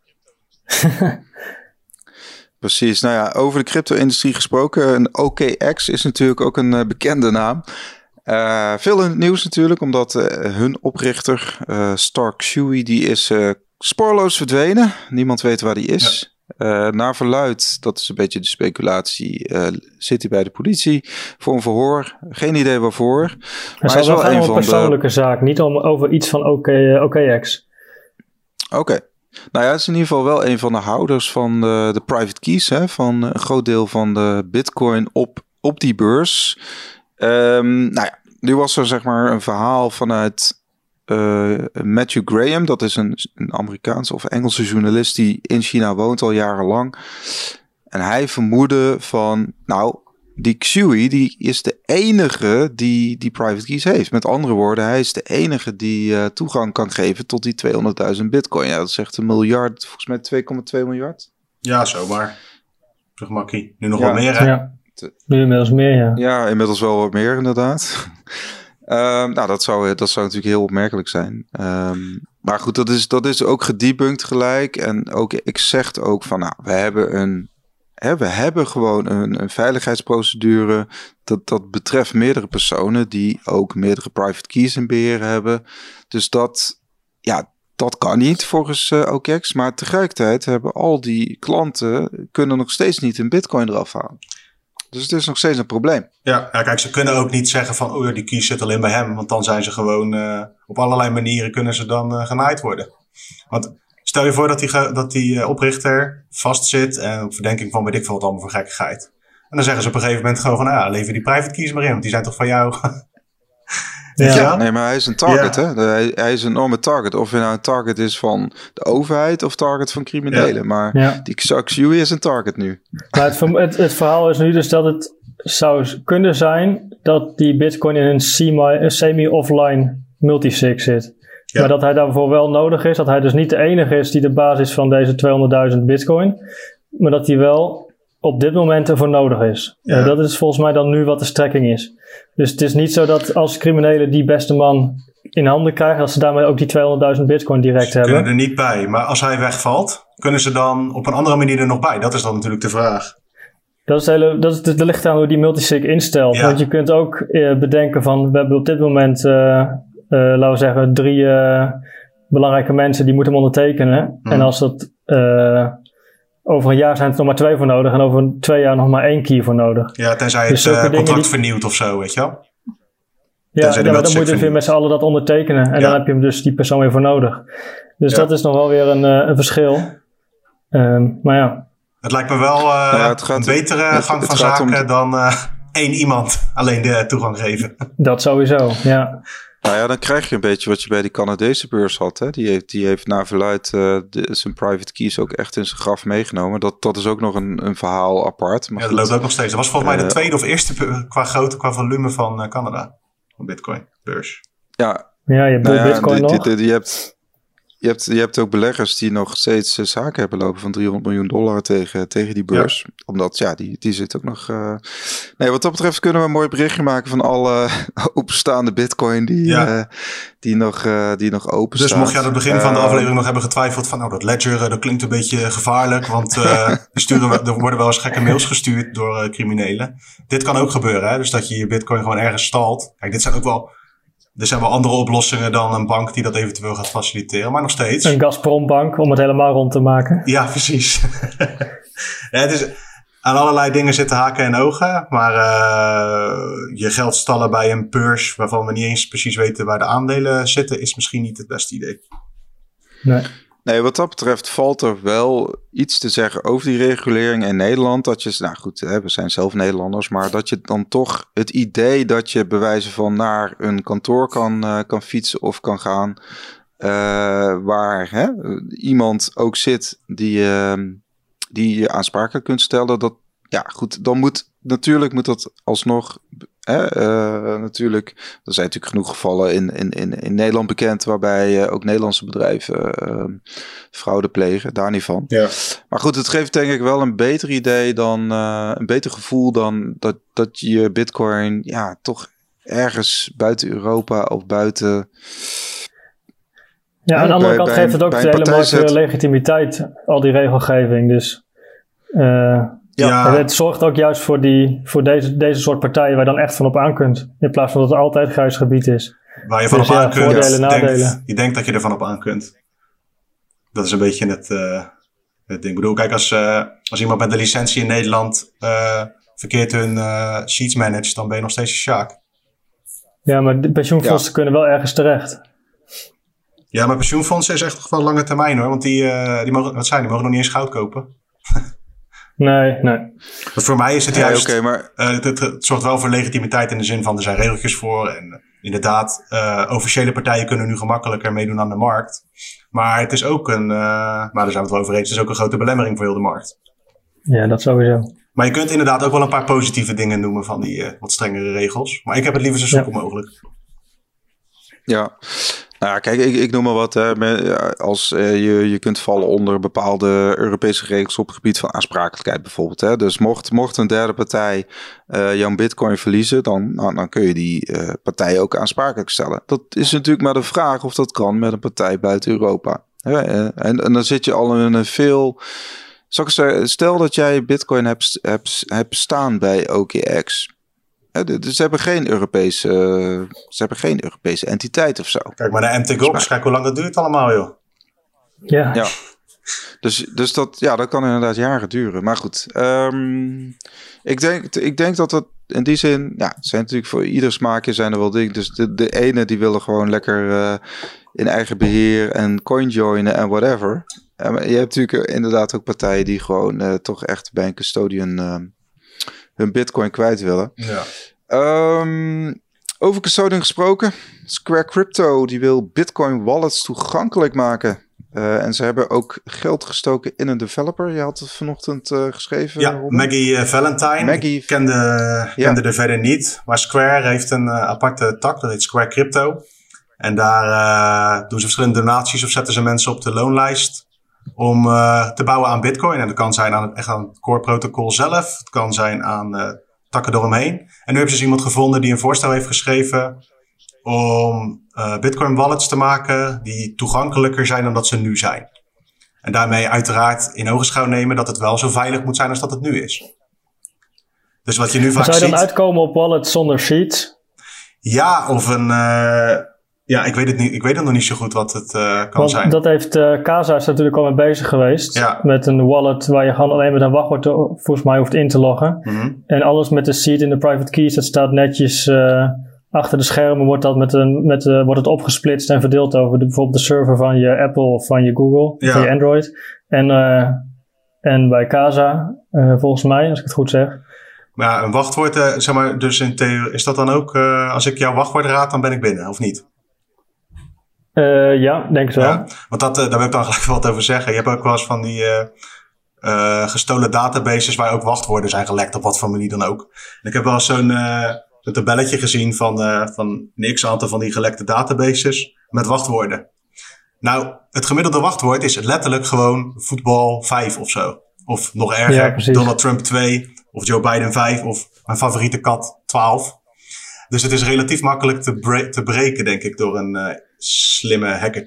Precies. Nou ja, over de crypto-industrie gesproken. Een O K X is natuurlijk ook een uh, bekende naam. Uh, veel in het nieuws natuurlijk, omdat uh, hun oprichter, uh, Stark Shui, die is uh, spoorloos verdwenen. Niemand weet waar die is. Ja. Uh, naar verluidt, dat is een beetje de speculatie, uh, zit hij bij de politie voor een verhoor. Geen idee waarvoor. Het maar zou is wel wel gaan een om een van persoonlijke de... zaak, niet om, over iets van O K, uh, O K X. Oké. Okay. Nou ja, het is in ieder geval wel een van de houders van de, de private keys, hè, van een groot deel van de Bitcoin op, op die beurs. Um, nou ja, nu was er zeg maar een verhaal vanuit uh, Matthew Graham. Dat is een, een Amerikaanse of Engelse journalist die in China woont al jarenlang. En hij vermoedde van, nou, die Xui die is de enige die die private keys heeft. Met andere woorden, hij is de enige die uh, toegang kan geven tot die tweehonderdduizend bitcoin. Ja, dat is echt een miljard, volgens mij twee komma twee miljard. Ja, zomaar. Zeg makkie. Nu nog ja, wel meer, hè? Ja. Nu inmiddels meer, ja. Ja, inmiddels wel wat meer, inderdaad. um, nou, dat zou, dat zou natuurlijk heel opmerkelijk zijn. Um, maar goed, dat is, dat is ook gedebunked gelijk. En ook, ik zeg ook van, nou, we hebben een... Hè, we hebben gewoon een, een veiligheidsprocedure. Dat, dat betreft meerdere personen die ook meerdere private keys in beheer hebben. Dus dat, ja, dat kan niet volgens uh, O K X. Maar tegelijkertijd hebben al die klanten kunnen nog steeds niet een bitcoin eraf halen. Dus het is nog steeds een probleem. Ja, ja, kijk, ze kunnen ook niet zeggen van, oh ja, die keys zit alleen bij hem. Want dan zijn ze gewoon, uh, op allerlei manieren kunnen ze dan uh, genaaid worden. Want stel je voor dat die, dat die uh, oprichter vastzit en op verdenking van weet ik veel wat allemaal voor gekkigheid. En dan zeggen ze op een gegeven moment gewoon van, ja, lever die private keys maar in, want die zijn toch van jou. Ja. ja, nee, maar hij is een target, ja. hè? Hij, hij is een enorme target. Of hij nou een target is van de overheid of target van criminelen. Ja. Maar ja. die Xui is een target nu. Maar het, het, het verhaal is nu dus dat het zou kunnen zijn dat die bitcoin in een semi, semi-offline multisig zit. Ja. Maar dat hij daarvoor wel nodig is. Dat hij dus niet de enige is die de basis is van deze tweehonderdduizend bitcoin. Maar dat hij wel op dit moment ervoor nodig is. Ja. Uh, dat is volgens mij dan nu wat de strekking is. Dus het is niet zo dat als criminelen die beste man in handen krijgen, dat ze daarmee ook die tweehonderdduizend bitcoin direct ze hebben. Ze kunnen er niet bij. Maar als hij wegvalt, kunnen ze dan op een andere manier er nog bij? Dat is dan natuurlijk de vraag. Dat is hele, dat is, dat ligt aan hoe die multisig instelt. Ja. Want je kunt ook uh, bedenken van, we hebben op dit moment, uh, uh, laten we zeggen, drie uh, belangrijke mensen die moeten hem ondertekenen. Hmm. En als dat... Uh, over een jaar zijn er nog maar twee voor nodig. En over twee jaar nog maar één key voor nodig. Ja, tenzij dus het uh, contract die... vernieuwt of zo, weet je wel. Ja, ja maar dan moet je dus weer met z'n allen dat ondertekenen. En ja. dan heb je hem dus die persoon weer voor nodig. Dus ja. dat is nog wel weer een, uh, een verschil. Um, maar ja. Het lijkt me wel uh, ja, het gaat, een betere het, gang het, van het zaken om... dan uh, één iemand alleen de toegang geven. Dat sowieso, ja. Nou ja, dan krijg je een beetje wat je bij die Canadese beurs had. Hè? Die heeft, die heeft naar verluid uh, de, zijn private keys ook echt in zijn graf meegenomen. Dat, dat is ook nog een, een verhaal apart. Maar ja, dat loopt ook nog steeds. Dat was volgens uh, mij de tweede of eerste qua grootte, qua volume van uh, Canada. Van Bitcoin beurs. Ja, ja je hebt nou ja, Bitcoin die, nog. Die, die, die hebt, je, hebt, je hebt ook beleggers die nog steeds uh, zaken hebben lopen van driehonderd miljoen dollar tegen, tegen die beurs. Ja. Omdat, ja, die, die zit ook nog... Uh... Nee, wat dat betreft kunnen we een mooi berichtje maken van alle openstaande Bitcoin die, ja. uh, die, nog, uh, die nog open dus staat. Dus mocht je aan het begin uh, van de aflevering nog hebben getwijfeld van, nou, dat Ledger, uh, dat klinkt een beetje gevaarlijk, want uh, er, sturen we, er worden wel eens gekke mails gestuurd door uh, criminelen. Dit kan ook gebeuren, hè? Dus dat je je Bitcoin gewoon ergens stalt. Kijk, dit zijn ook wel... Er zijn wel andere oplossingen dan een bank die dat eventueel gaat faciliteren, maar nog steeds. Een Gazprombank om het helemaal rond te maken. Ja, precies. ja, het is, aan allerlei dingen zitten haken en ogen, maar uh, je geld stallen bij een beurs waarvan we niet eens precies weten waar de aandelen zitten, is misschien niet het beste idee. Nee. Nee, wat dat betreft valt er wel iets te zeggen over die regulering in Nederland. Dat je, nou goed, hè, we zijn zelf Nederlanders, maar dat je dan toch het idee dat je bewijzen van naar een kantoor kan, uh, kan fietsen of kan gaan. Uh, waar hè, iemand ook zit die, uh, die je aansprakelijk kunt stellen. Dat, ja goed, dan moet natuurlijk moet dat alsnog... Hè, uh, natuurlijk, er zijn natuurlijk genoeg gevallen in, in, in, in Nederland bekend waarbij uh, ook Nederlandse bedrijven uh, fraude plegen, daar niet van. Ja. Maar goed, het geeft denk ik wel een beter idee dan, uh, een beter gevoel dan dat, dat je Bitcoin ja toch ergens buiten Europa of buiten... Ja, aan de andere kant geeft het ook de hele mooie legitimiteit, al die regelgeving. Dus uh, ja. het zorgt ook juist voor, die, voor deze, deze soort partijen waar je dan echt van op aan kunt. In plaats van dat het altijd grijs gebied is. Waar je van dus op ja, aan kunt. Voordelen, Ja, nadelen. denkt, je denkt dat je ervan op aan kunt. Dat is een beetje het, uh, het ding. Ik bedoel, kijk, als, uh, als iemand met de licentie in Nederland uh, verkeerd hun uh, sheets managt, dan ben je nog steeds een sjaak. Ja, maar de pensioenfondsen ja. kunnen wel ergens terecht. Ja, maar pensioenfondsen is echt nog wel lange termijn hoor. Want die, uh, die mogen, wat zijn, die mogen nog niet eens goud kopen. nee, nee. Want voor mij is het juist, ja, okay, maar... uh, het, het, het zorgt wel voor legitimiteit in de zin van er zijn regeltjes voor. En uh, inderdaad, uh, officiële partijen kunnen nu gemakkelijker meedoen aan de markt. Maar het is ook een, uh, maar daar zijn we het wel over eens, het is ook een grote belemmering voor heel de markt. Ja, dat sowieso. Maar je kunt inderdaad ook wel een paar positieve dingen noemen van die uh, wat strengere regels. Maar ik heb het liever zo soepel ja. mogelijk. Ja. Nou, kijk, ik, ik noem maar wat. Hè, als uh, je, je kunt vallen onder bepaalde Europese regels op het gebied van aansprakelijkheid bijvoorbeeld. Hè. Dus mocht, mocht een derde partij uh, jouw bitcoin verliezen, dan, nou, dan kun je die uh, partij ook aansprakelijk stellen. Dat is natuurlijk maar de vraag of dat kan met een partij buiten Europa. Hè. En, en dan zit je al in een veel... Zal ik zeggen, stel dat jij bitcoin hebt, hebt, hebt staan bij O K X. Dus ze hebben geen Europese, ze hebben geen Europese entiteit of zo. Kijk maar naar M T Gox, kijk hoe lang dat duurt allemaal, joh. Ja. ja. Dus, dus dat, ja, dat kan inderdaad jaren duren. Maar goed, um, ik, denk, ik denk dat dat in die zin, ja, het zijn natuurlijk voor ieder smaakje zijn er wel dingen. Dus de, de ene die willen gewoon lekker uh, in eigen beheer en coin joinen en whatever. Uh, maar je hebt natuurlijk inderdaad ook partijen die gewoon uh, toch echt bij een custodian... Uh, hun bitcoin kwijt willen. Ja. Um, over custodian gesproken. Square Crypto die wil bitcoin wallets toegankelijk maken. Uh, en ze hebben ook geld gestoken in een developer. Je had het vanochtend uh, geschreven. Ja, Robin? Maggie uh, Valentine. Maggie... Ik kende, ja. kende er verder niet. Maar Square heeft een uh, aparte tak. Dat heet Square Crypto. En daar uh, doen ze verschillende donaties of zetten ze mensen op de loonlijst. Om uh, te bouwen aan bitcoin. En dat kan zijn aan het, echt aan het core protocol zelf. Het kan zijn aan uh, takken eromheen. En nu hebben ze dus iemand gevonden die een voorstel heeft geschreven om uh, bitcoin wallets te maken die toegankelijker zijn dan dat ze nu zijn. En daarmee uiteraard in ogenschouw nemen dat het wel zo veilig moet zijn als dat het nu is. Dus wat je nu vaak ziet... Zou je dan uitkomen op wallets zonder sheets? Ja, of een... Uh, Ja, ik weet het niet. Ik weet het nog niet zo goed wat het uh, kan Want zijn. Dat heeft uh, Casa is natuurlijk al mee bezig geweest. Ja. Met een wallet waar je gewoon alleen met een wachtwoord volgens mij hoeft in te loggen. Mm-hmm. En alles met de seed en de private keys, dat staat netjes uh, achter de schermen. Wordt, dat met een, met, uh, wordt het opgesplitst en verdeeld over de, bijvoorbeeld de server van je Apple of van je Google. Ja. Van je Android. En, uh, en bij Casa, uh, volgens mij, als ik het goed zeg. Maar ja, een wachtwoord, uh, zeg maar, dus in theorie, is dat dan ook, uh, als ik jouw wachtwoord raad, dan ben ik binnen, of niet? Uh, ja, denk ik wel. Ja, want dat, uh, daar wil ik dan gelijk wat over zeggen. Je hebt ook wel eens van die uh, uh, gestolen databases waar ook wachtwoorden zijn gelekt, op wat voor manier dan ook. En ik heb wel eens zo'n uh, een tabelletje gezien van, uh, van een x-aantal van die gelekte databases met wachtwoorden. Nou, het gemiddelde wachtwoord is letterlijk gewoon voetbal vijf of zo. Of nog erger, ja, Donald Trump twee, of Joe Biden vijf, of mijn favoriete kat twaalf. Dus het is relatief makkelijk te, bre- te breken, denk ik, door een uh, slimme hacker.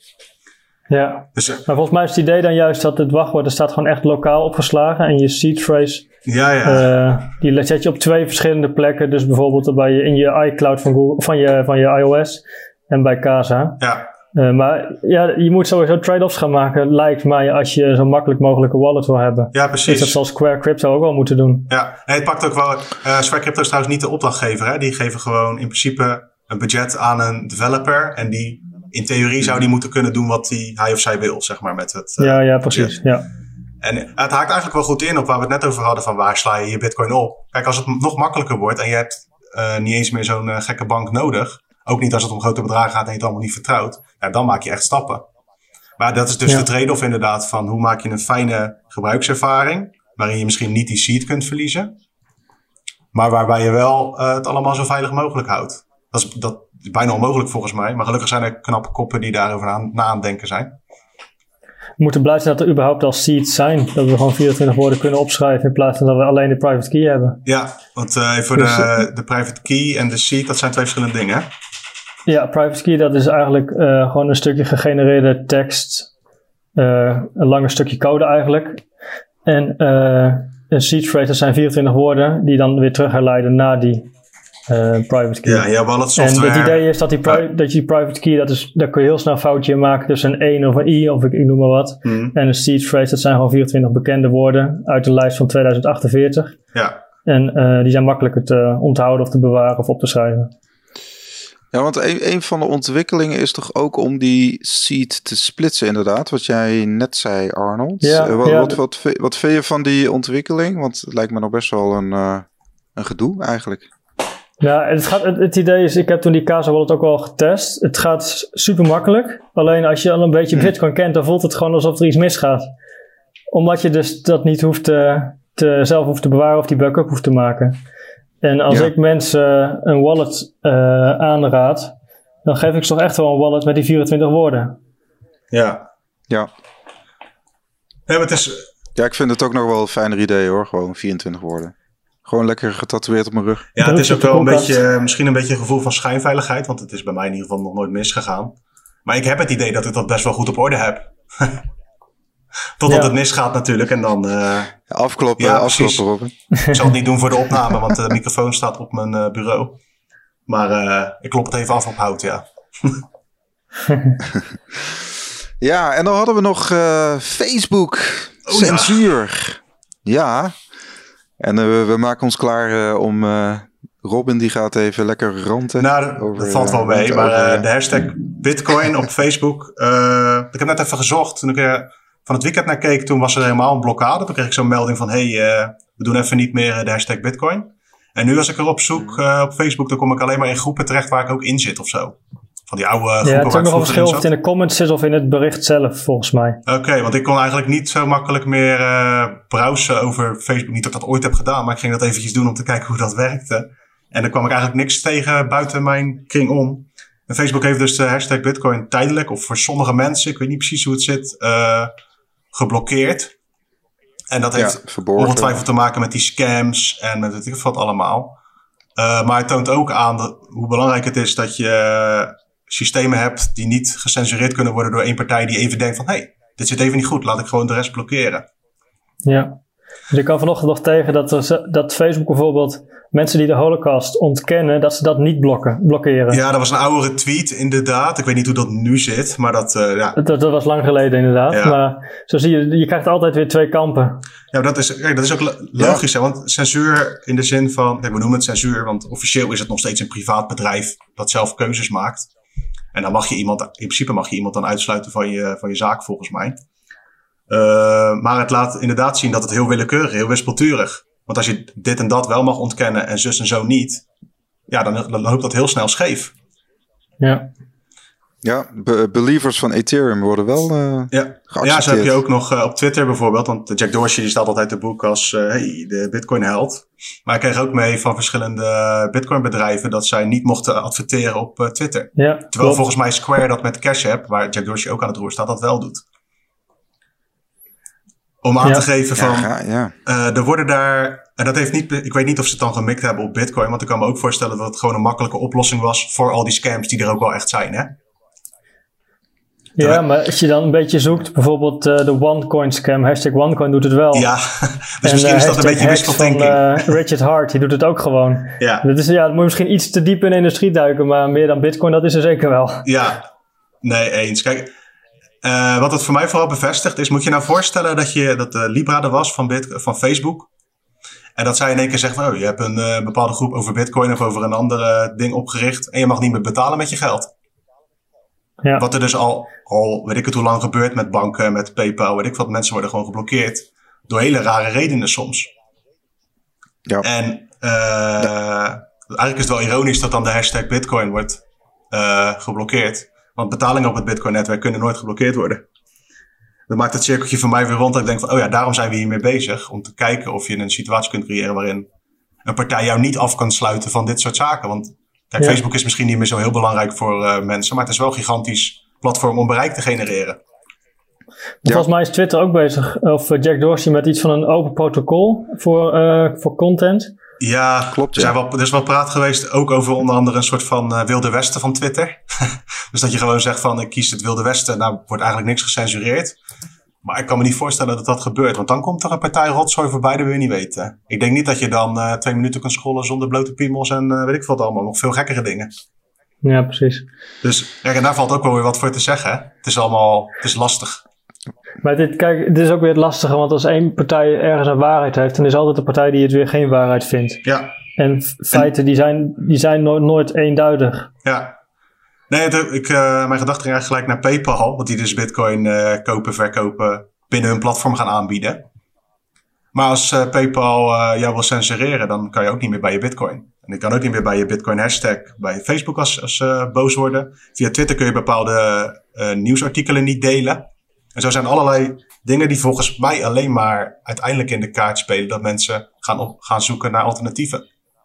Ja, dus, uh, maar volgens mij is het idee dan juist dat het wachtwoord, er staat gewoon echt lokaal opgeslagen. En je seed phrase, ja, ja. Uh, die zet je op twee verschillende plekken. Dus bijvoorbeeld bij je, in je iCloud van, Google, van, je, van je iOS en bij Casa. Ja. Uh, maar ja, je moet sowieso trade-offs gaan maken, lijkt mij, als je zo makkelijk mogelijke wallet wil hebben. Ja, precies. Dus dat zal Square Crypto ook wel moeten doen. Ja, en het pakt ook wel... Uh, Square Crypto is trouwens niet de opdrachtgever, hè. Die geven gewoon in principe een budget aan een developer. En die in theorie zou die moeten kunnen doen wat die, hij of zij wil, zeg maar, met het... Uh, ja, ja, precies. Ja. En het haakt eigenlijk wel goed in op waar we het net over hadden, van waar sla je je bitcoin op. Kijk, als het nog makkelijker wordt en je hebt uh, niet eens meer zo'n uh, gekke bank nodig, ook niet als het om grote bedragen gaat en je het allemaal niet vertrouwt, ja, dan maak je echt stappen. Maar dat is dus ja. de trade-off inderdaad van hoe maak je een fijne gebruikservaring, waarin je misschien niet die seed kunt verliezen, maar waarbij je wel uh, het allemaal zo veilig mogelijk houdt. Dat is, dat is bijna onmogelijk volgens mij, maar gelukkig zijn er knappe koppen die daarover aan, na aan het denken zijn. We moeten blij zijn dat er überhaupt al seeds zijn. Dat we gewoon vierentwintig woorden kunnen opschrijven in plaats van dat we alleen de private key hebben. Ja, want uh, voor dus, de, de private key en de seed, dat zijn twee verschillende dingen, hè? Ja, private key, dat is eigenlijk uh, gewoon een stukje gegenereerde tekst. Uh, een langer stukje code eigenlijk. En uh, een seed phrase, dat zijn vierentwintig woorden die dan weer terug herleiden naar die uh, private key. Ja, ja, wallet software. En het idee is dat die, pri- ja. dat je die private key, dat is, daar kun je heel snel een foutje in maken tussen een één of een i, of ik, ik noem maar wat. Mm. En een seed phrase, dat zijn gewoon vierentwintig bekende woorden uit de lijst van tweeduizend achtenveertig. Ja. En uh, die zijn makkelijker te onthouden of te bewaren of op te schrijven. Ja, want een, een van de ontwikkelingen is toch ook om die seed te splitsen inderdaad, wat jij net zei, Arnold. Ja, uh, wat, ja. wat, wat, wat, wat vind je van die ontwikkeling? Want het lijkt me nog best wel een, uh, een gedoe eigenlijk. Ja, het, gaat, het, het idee is, ik heb toen die Casa Wallet ook al getest. Het gaat super makkelijk. Alleen als je al een beetje Bitcoin kent, dan voelt het gewoon alsof er iets misgaat. Omdat je dus dat niet hoeft te, te, zelf hoeft te bewaren of die backup hoeft te maken. En als ja. ik mensen een wallet uh, aanraad, dan geef ik ze toch echt wel een wallet met die vierentwintig woorden. Ja. Ja. Ja, maar het is... ja, ik vind het ook nog wel een fijner idee hoor, gewoon vierentwintig woorden. Gewoon lekker getatoeëerd op mijn rug. Ja, het is ook wel een beetje, misschien een beetje een gevoel van schijnveiligheid, want het is bij mij in ieder geval nog nooit misgegaan. Maar ik heb het idee dat ik dat best wel goed op orde heb. Totdat ja. het misgaat natuurlijk en dan... Uh, afkloppen, ja, afkloppen Robin. Ik zal het niet doen voor de opname, want de microfoon staat op mijn uh, bureau. Maar uh, ik klop het even af op hout, ja. Ja, en dan hadden we nog uh, Facebook. Oh, censuur. Ja. ja. En uh, we, we maken ons klaar uh, om... Uh, Robin die gaat even lekker ranten. Nou, over, dat valt wel mee. Maar uh, over, de hashtag Bitcoin op Facebook. Uh, ik heb net even gezocht. Toen ik er van het weekend naar keek, toen was er helemaal een blokkade. Toen kreeg ik zo'n melding van... hey, uh, we doen even niet meer de hashtag Bitcoin. En nu als ik erop zoek uh, op Facebook... dan kom ik alleen maar in groepen terecht waar ik ook in zit of zo. Van die oude groepen. Ja, het is ook nog een verschil of het in de comments is of in het bericht zelf, volgens mij. Oké, okay, want ik kon eigenlijk niet zo makkelijk meer uh, browsen over Facebook. Niet dat ik dat ooit heb gedaan, maar ik ging dat eventjes doen om te kijken hoe dat werkte. En dan kwam ik eigenlijk niks tegen buiten mijn kring om. En Facebook heeft dus de hashtag Bitcoin tijdelijk, of voor sommige mensen, ik weet niet precies hoe het zit, uh, geblokkeerd. En dat heeft ja, ongetwijfeld te maken met die scams en met weet ik wat allemaal. Uh, maar het toont ook aan de, hoe belangrijk het is dat je uh, systemen hebt die niet gecensureerd kunnen worden door één partij die even denkt van, hé, hey, dit zit even niet goed, laat ik gewoon de rest blokkeren. Ja, dus ik kan vanochtend nog tegen dat, er, dat Facebook bijvoorbeeld mensen die de Holocaust ontkennen, dat ze dat niet blokken, blokkeren. Ja, dat was een oudere tweet inderdaad. Ik weet niet hoe dat nu zit, maar dat... Uh, ja. dat, dat was lang geleden inderdaad. Ja. Maar zo zie je, je krijgt altijd weer twee kampen. Ja, dat is, kijk, dat is ook logisch. Ja. Hè? Want censuur in de zin van... Kijk, we noemen het censuur, want officieel is het nog steeds een privaat bedrijf dat zelf keuzes maakt. En dan mag je iemand... In principe mag je iemand dan uitsluiten van je, van je zaak, volgens mij. Uh, maar het laat inderdaad zien dat het heel willekeurig, heel wispelturig. Want als je dit en dat wel mag ontkennen en zus en zo niet, ja, dan, dan loopt dat heel snel scheef. Ja. Ja, be- believers van Ethereum worden wel uh, ja. Ja, zo heb je ook nog uh, op Twitter bijvoorbeeld. Want Jack Dorsey die staat altijd te boek als uh, hey, de Bitcoin held. Maar ik kreeg ook mee van verschillende Bitcoin bedrijven dat zij niet mochten adverteren op uh, Twitter. Ja, Terwijl klopt. Volgens mij Square dat met Cash App, waar Jack Dorsey ook aan het roer staat, dat wel doet. Om aan ja. te geven van, ja, ja. Uh, er worden daar, en dat heeft niet, ik weet niet of ze het dan gemikt hebben op Bitcoin, want ik kan me ook voorstellen dat het gewoon een makkelijke oplossing was voor al die scams die er ook wel echt zijn, hè? Ja, Daar, maar als je dan een beetje zoekt, bijvoorbeeld uh, de OneCoin scam, hashtag OneCoin doet het wel. Ja, dus en, misschien uh, is dat een beetje wishful thinking. Uh, Richard Hart, die doet het ook gewoon. Ja. Dat is, ja, het moet misschien iets te diep in de industrie duiken, maar meer dan Bitcoin, dat is er zeker wel. Ja, nee, eens. Kijk, uh, wat het voor mij vooral bevestigt is, moet je nou voorstellen dat je dat uh, Libra er was van, Bit, van Facebook. En dat zij in één keer zegt van, oh, je hebt een uh, bepaalde groep over Bitcoin of over een ander uh, ding opgericht en je mag niet meer betalen met je geld. Ja. Wat er dus al, al, weet ik het hoe lang gebeurt met banken, met PayPal, weet ik wat, mensen worden gewoon geblokkeerd. Door hele rare redenen soms. Ja. En uh, ja. eigenlijk is het wel ironisch dat dan de hashtag Bitcoin wordt uh, geblokkeerd. Want betalingen op het Bitcoin-netwerk kunnen nooit geblokkeerd worden. Dat maakt het cirkeltje voor mij weer rond. Dat ik denk van, oh ja, daarom zijn we hiermee bezig. Om te kijken of je een situatie kunt creëren waarin een partij jou niet af kan sluiten van dit soort zaken. Want kijk, ja. Facebook is misschien niet meer zo heel belangrijk voor uh, mensen. Maar het is wel een gigantisch platform om bereik te genereren. Ja. Volgens mij is Twitter ook bezig, of Jack Dorsey, met iets van een open protocol voor, uh, voor content. Ja, klopt. Ja. Er, zijn wel, er is wel praat geweest ook over onder andere een soort van uh, Wilde Westen van Twitter. Dus dat je gewoon zegt van ik kies het Wilde Westen, nou wordt eigenlijk niks gecensureerd. Maar ik kan me niet voorstellen dat dat gebeurt, want dan komt er een partij rotzooi voorbij, dat wil je niet weten. Ik denk niet dat je dan uh, twee minuten kan scrollen zonder blote piemels en uh, weet ik wat allemaal, nog veel gekkere dingen. Ja, precies. Dus ja, en daar valt ook wel weer wat voor te zeggen. Hè? Het is allemaal, het is lastig. Maar dit, kijk, dit is ook weer het lastige, want als één partij ergens een waarheid heeft, dan is altijd de partij die het weer geen waarheid vindt. Ja. En feiten, en, die zijn, die zijn nooit, nooit eenduidig. Ja. Nee, de, ik, uh, mijn gedachte ging eigenlijk gelijk naar PayPal, want die dus Bitcoin uh, kopen, verkopen, binnen hun platform gaan aanbieden. Maar als uh, PayPal uh, jou wil censureren, dan kan je ook niet meer bij je Bitcoin. En je kan ook niet meer bij je Bitcoin hashtag bij Facebook als, als uh, boos worden. Via Twitter kun je bepaalde uh, nieuwsartikelen niet delen. En zo zijn allerlei dingen die volgens mij alleen maar uiteindelijk in de kaart spelen. Dat mensen gaan, op, gaan zoeken naar alternatieven.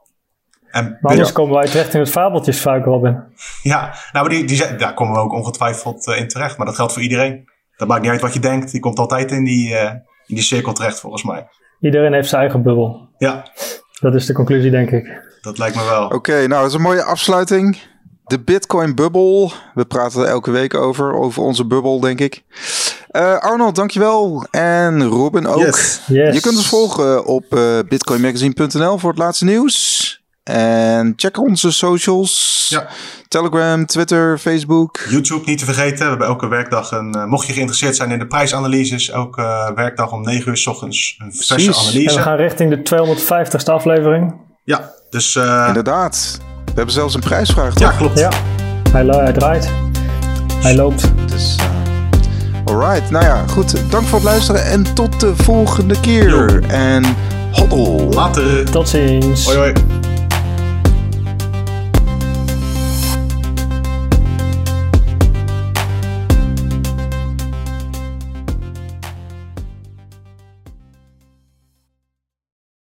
En, maar anders ja. komen wij terecht in het fabeltjesvuik, Robin. Ja, nou, maar die, die, daar komen we ook ongetwijfeld uh, in terecht. Maar dat geldt voor iedereen. Dat maakt niet uit wat je denkt. Die komt altijd in die, uh, in die cirkel terecht, volgens mij. Iedereen heeft zijn eigen bubbel. Ja. Dat is de conclusie, denk ik. Dat lijkt me wel. Oké, okay, nou, dat is een mooie afsluiting. De Bitcoin bubbel. We praten er elke week over. Over onze bubbel, denk ik. Uh, Arnold, dankjewel. En Robin ook. Yes. Yes. Je kunt ons volgen op uh, bitcoin magazine punt n l voor het laatste nieuws. En check onze socials. Ja. Telegram, Twitter, Facebook. YouTube niet te vergeten. We hebben elke werkdag een... Uh, mocht je geïnteresseerd zijn in de prijsanalyses. Elke uh, werkdag om negen uur 's ochtends een verse Precies. analyse. En we gaan richting de tweehonderdvijftigste aflevering. Ja, dus... Uh, Inderdaad. We hebben zelfs een prijsvraag, toch? Ja, klopt. Ja. Hij, hij draait. Hij loopt. Dus, uh, alright. Nou ja, goed. Dank voor het luisteren. En tot de volgende keer. Yo. En hoddle. Later. Tot ziens. Hoi hoi.